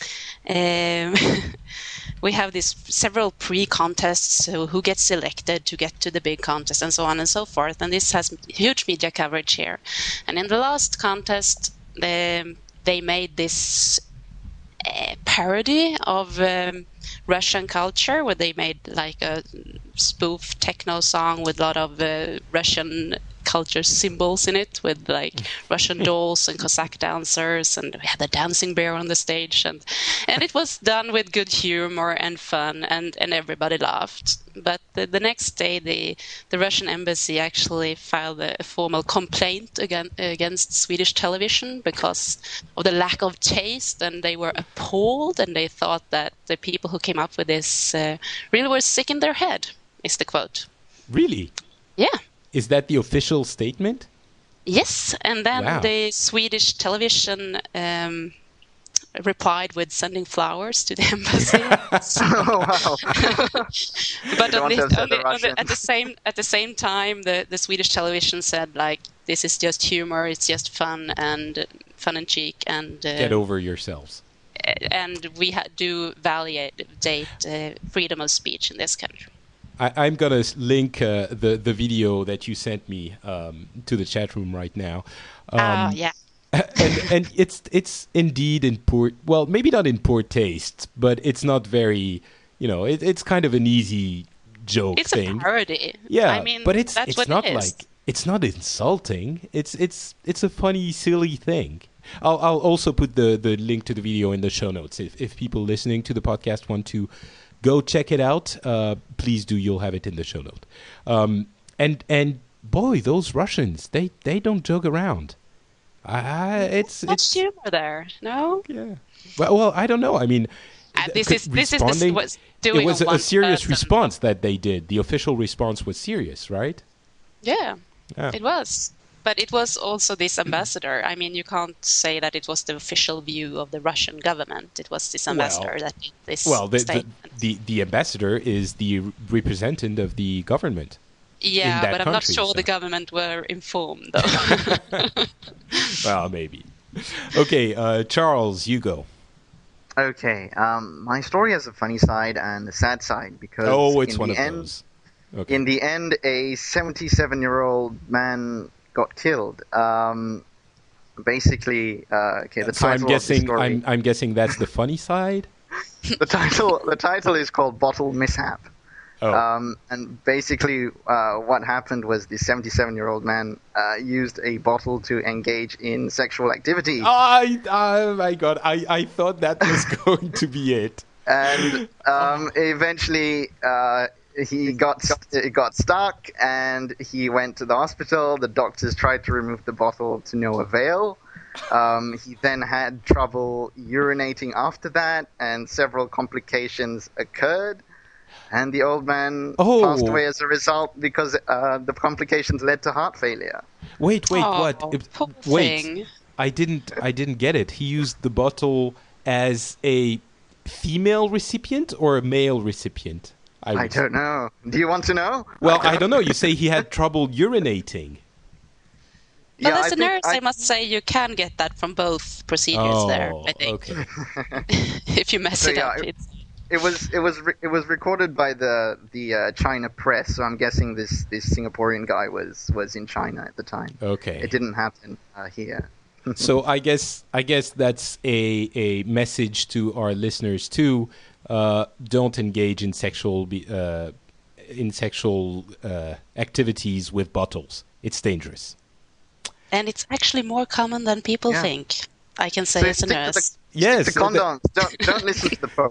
we have these several pre-contests, who gets selected to get to the big contest, and so on and so forth. And this has huge media coverage here. And in the last contest, they made this parody of Russian culture, where they made like a spoof techno song with a lot of Russian culture symbols in it, with like Russian dolls and Cossack dancers, and we had the dancing bear on the stage, and it was done with good humor and fun, and everybody laughed. But the next day, the Russian embassy actually filed a formal complaint against Swedish television because of the lack of taste, and they were appalled, and they thought that the people who came up with this really were sick in their head, is the quote. Really? Yeah. Is that the official statement? Yes, and then Wow. the Swedish television replied with sending flowers to the embassy. Oh, wow. But You don't have to the at the same time, the Swedish television said, like, this is just humor, it's just fun and cheek, and Get over yourselves. And we do validate freedom of speech in this country. I'm gonna link the video that you sent me to the chat room right now. Yeah. and it's indeed in poor, well, maybe not in poor taste, but it's not very, it's kind of an easy joke It's thing. a parody. Yeah, I mean, but it's what not it is. like, it's not insulting. It's a funny, silly thing. I'll also put the link to the video in the show notes. If people listening to the podcast want to go check it out, please do. You'll have it in the show note. And boy, those Russians, they don't joke around. It's humor there, no? Yeah. Well, I don't know. I mean, this is what's doing. It was on a one serious person. response that they did. The official response was serious, right? Yeah, Yeah. it was. But it was also this ambassador. I mean, you can't say that it was the official view of the Russian government. It was this ambassador that did this Well, statement. the ambassador is the representative of the government. Yeah, that but I'm not country, sure so. the government were informed, though. Well, maybe. Okay, Charles, you go. Okay, my story has a funny side and a sad side because It's in one the of end, those. Okay. in the end, a 77-year-old man got killed. Basically, the So I'm title of the guessing story. I'm guessing that's the funny side. The title is called Bottle Mishap. Oh. And basically, what happened was the 77-year-old man used a bottle to engage in sexual activity. Oh my God! I thought that was going to be it. And eventually, he got stuck, and he went to the hospital. The doctors tried to remove the bottle to no avail. He then had trouble urinating after that, and several complications occurred. And the old man passed away as a result because the complications led to heart failure. Wait, what? Poor Wait, thing. I didn't get it. He used the bottle as a female recipient or a male recipient? I don't know. Do you want to know? Well, I don't know. You say he had trouble urinating. But Yeah, as a nurse, I must say you can get that from both procedures there, I think. Okay. If you mess So, it yeah, up. It was recorded by the China press, so I'm guessing this Singaporean guy was in China at the time. Okay. It didn't happen here. So I guess that's a message to our listeners too. Don't engage in sexual activities with bottles. It's dangerous. And it's actually more common than people Yeah. think. I can say So as a stick to nurse. Yes. The condoms. Don't listen to the Pope.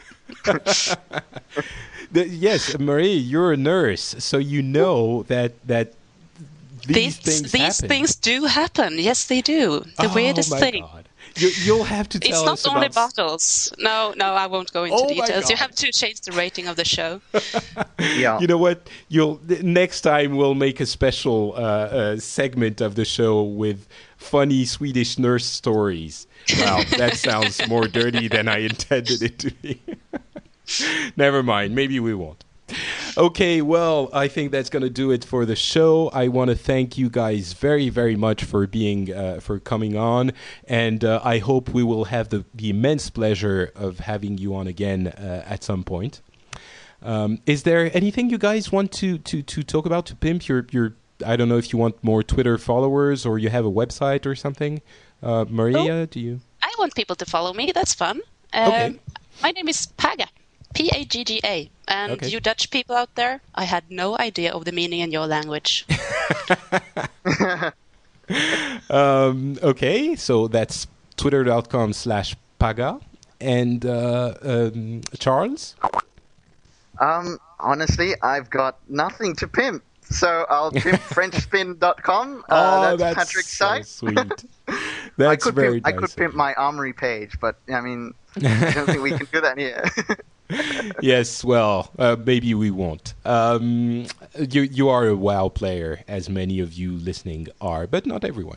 Yes, Marie, you're a nurse, so you know that these happen. Things do happen. Yes, they do. The weirdest my thing. God. You'll have to tell us It's not only about... bottles. No, I won't go into Oh my details. You God. have to change the rating of the show. Yeah. You know what? Next time we'll make a special segment of the show with funny Swedish nurse stories. Wow, that sounds more dirty than I intended it to be. Never mind. Maybe we won't. Okay, well, I think that's going to do it for the show. I want to thank you guys very, very much for for coming on, and I hope we will have the immense pleasure of having you on again at some point. Is there anything you guys want to talk about to pimp your? I don't know if you want more Twitter followers or you have a website or something. Maria, do you? I want people to follow me. That's fun. Okay. My name is Pagga. Pagga. And Okay. you Dutch people out there, I had no idea of the meaning in your language. Okay, so that's twitter.com/Pagga. And Charles? Honestly, I've got nothing to pimp. So I'll pimp FrenchSpin.com. That's Patrick's so site. sweet. That's very I nice. could pimp my Armory page, but I mean, I don't think we can do that here. Yes, well, maybe we won't. You are a WoW player, as many of you listening are, but not everyone.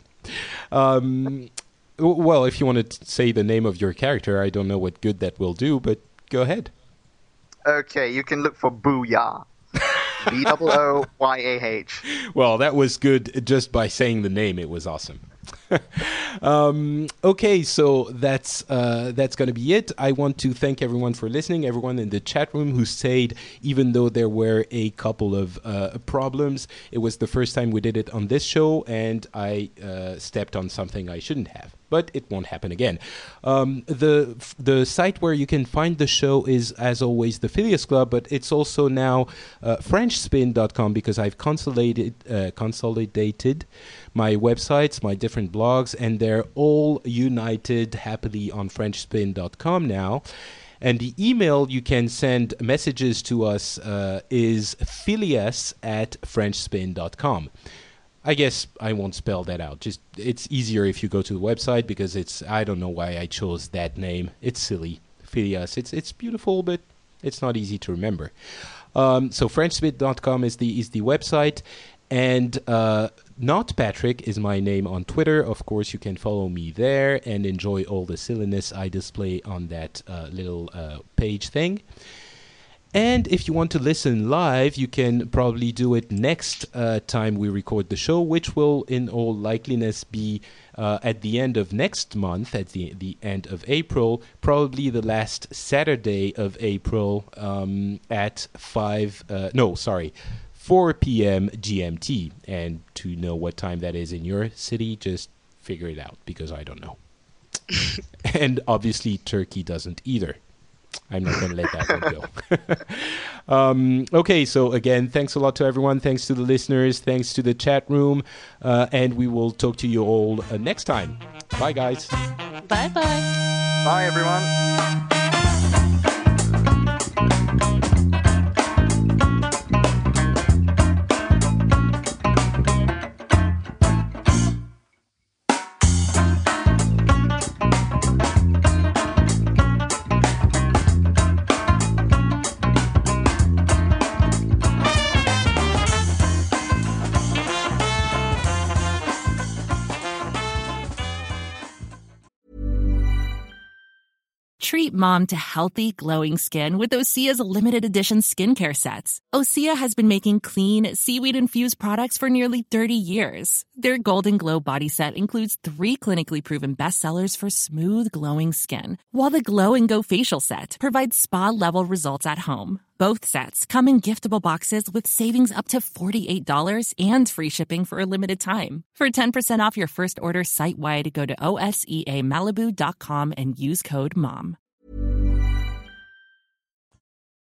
Well, if you want to say the name of your character, I don't know what good that will do, but go ahead. Okay, you can look for Booyah. Booyah. Well, that was good just by saying the name. It was awesome. Okay, so that's going to be it. I want to thank everyone for listening, everyone in the chat room who stayed, even though there were a couple of problems. It was the first time we did it on this show, and I stepped on something I shouldn't have. But it won't happen again. The site where you can find the show is, as always, the Phileas Club, but it's also now FrenchSpin.com, because I've consolidated my websites, my different blogs, and they're all united happily on FrenchSpin.com now. And the email you can send messages to us is Phileas@FrenchSpin.com. I guess I won't spell that out. Just it's easier if you go to the website, because I don't know why I chose that name. It's silly. Phileas. It's beautiful, but it's not easy to remember. So FrenchSpin.com is the website, and Not Patrick is my name on Twitter. Of course, you can follow me there and enjoy all the silliness I display on that little page thing. And if you want to listen live, you can probably do it next time we record the show, which will in all likeliness be at the end of next month, at the end of April, probably the last Saturday of April at 4 p.m. GMT. And to know what time that is in your city, just figure it out, because I don't know. And obviously Turkey doesn't either. I'm not going to let that one go. Okay, so again, thanks a lot to everyone. Thanks to the listeners. Thanks to the chat room. And we will talk to you all next time. Bye, guys. Bye-bye. Bye, everyone. Treat mom to healthy, glowing skin with Osea's limited edition skincare sets. Osea has been making clean, seaweed-infused products for nearly 30 years. Their Golden Glow body set includes 3 clinically proven bestsellers for smooth, glowing skin, while the Glow and Go facial set provides spa-level results at home. Both sets come in giftable boxes with savings up to $48 and free shipping for a limited time. For 10% off your first order site-wide, go to OSEAMalibu.com and use code MOM.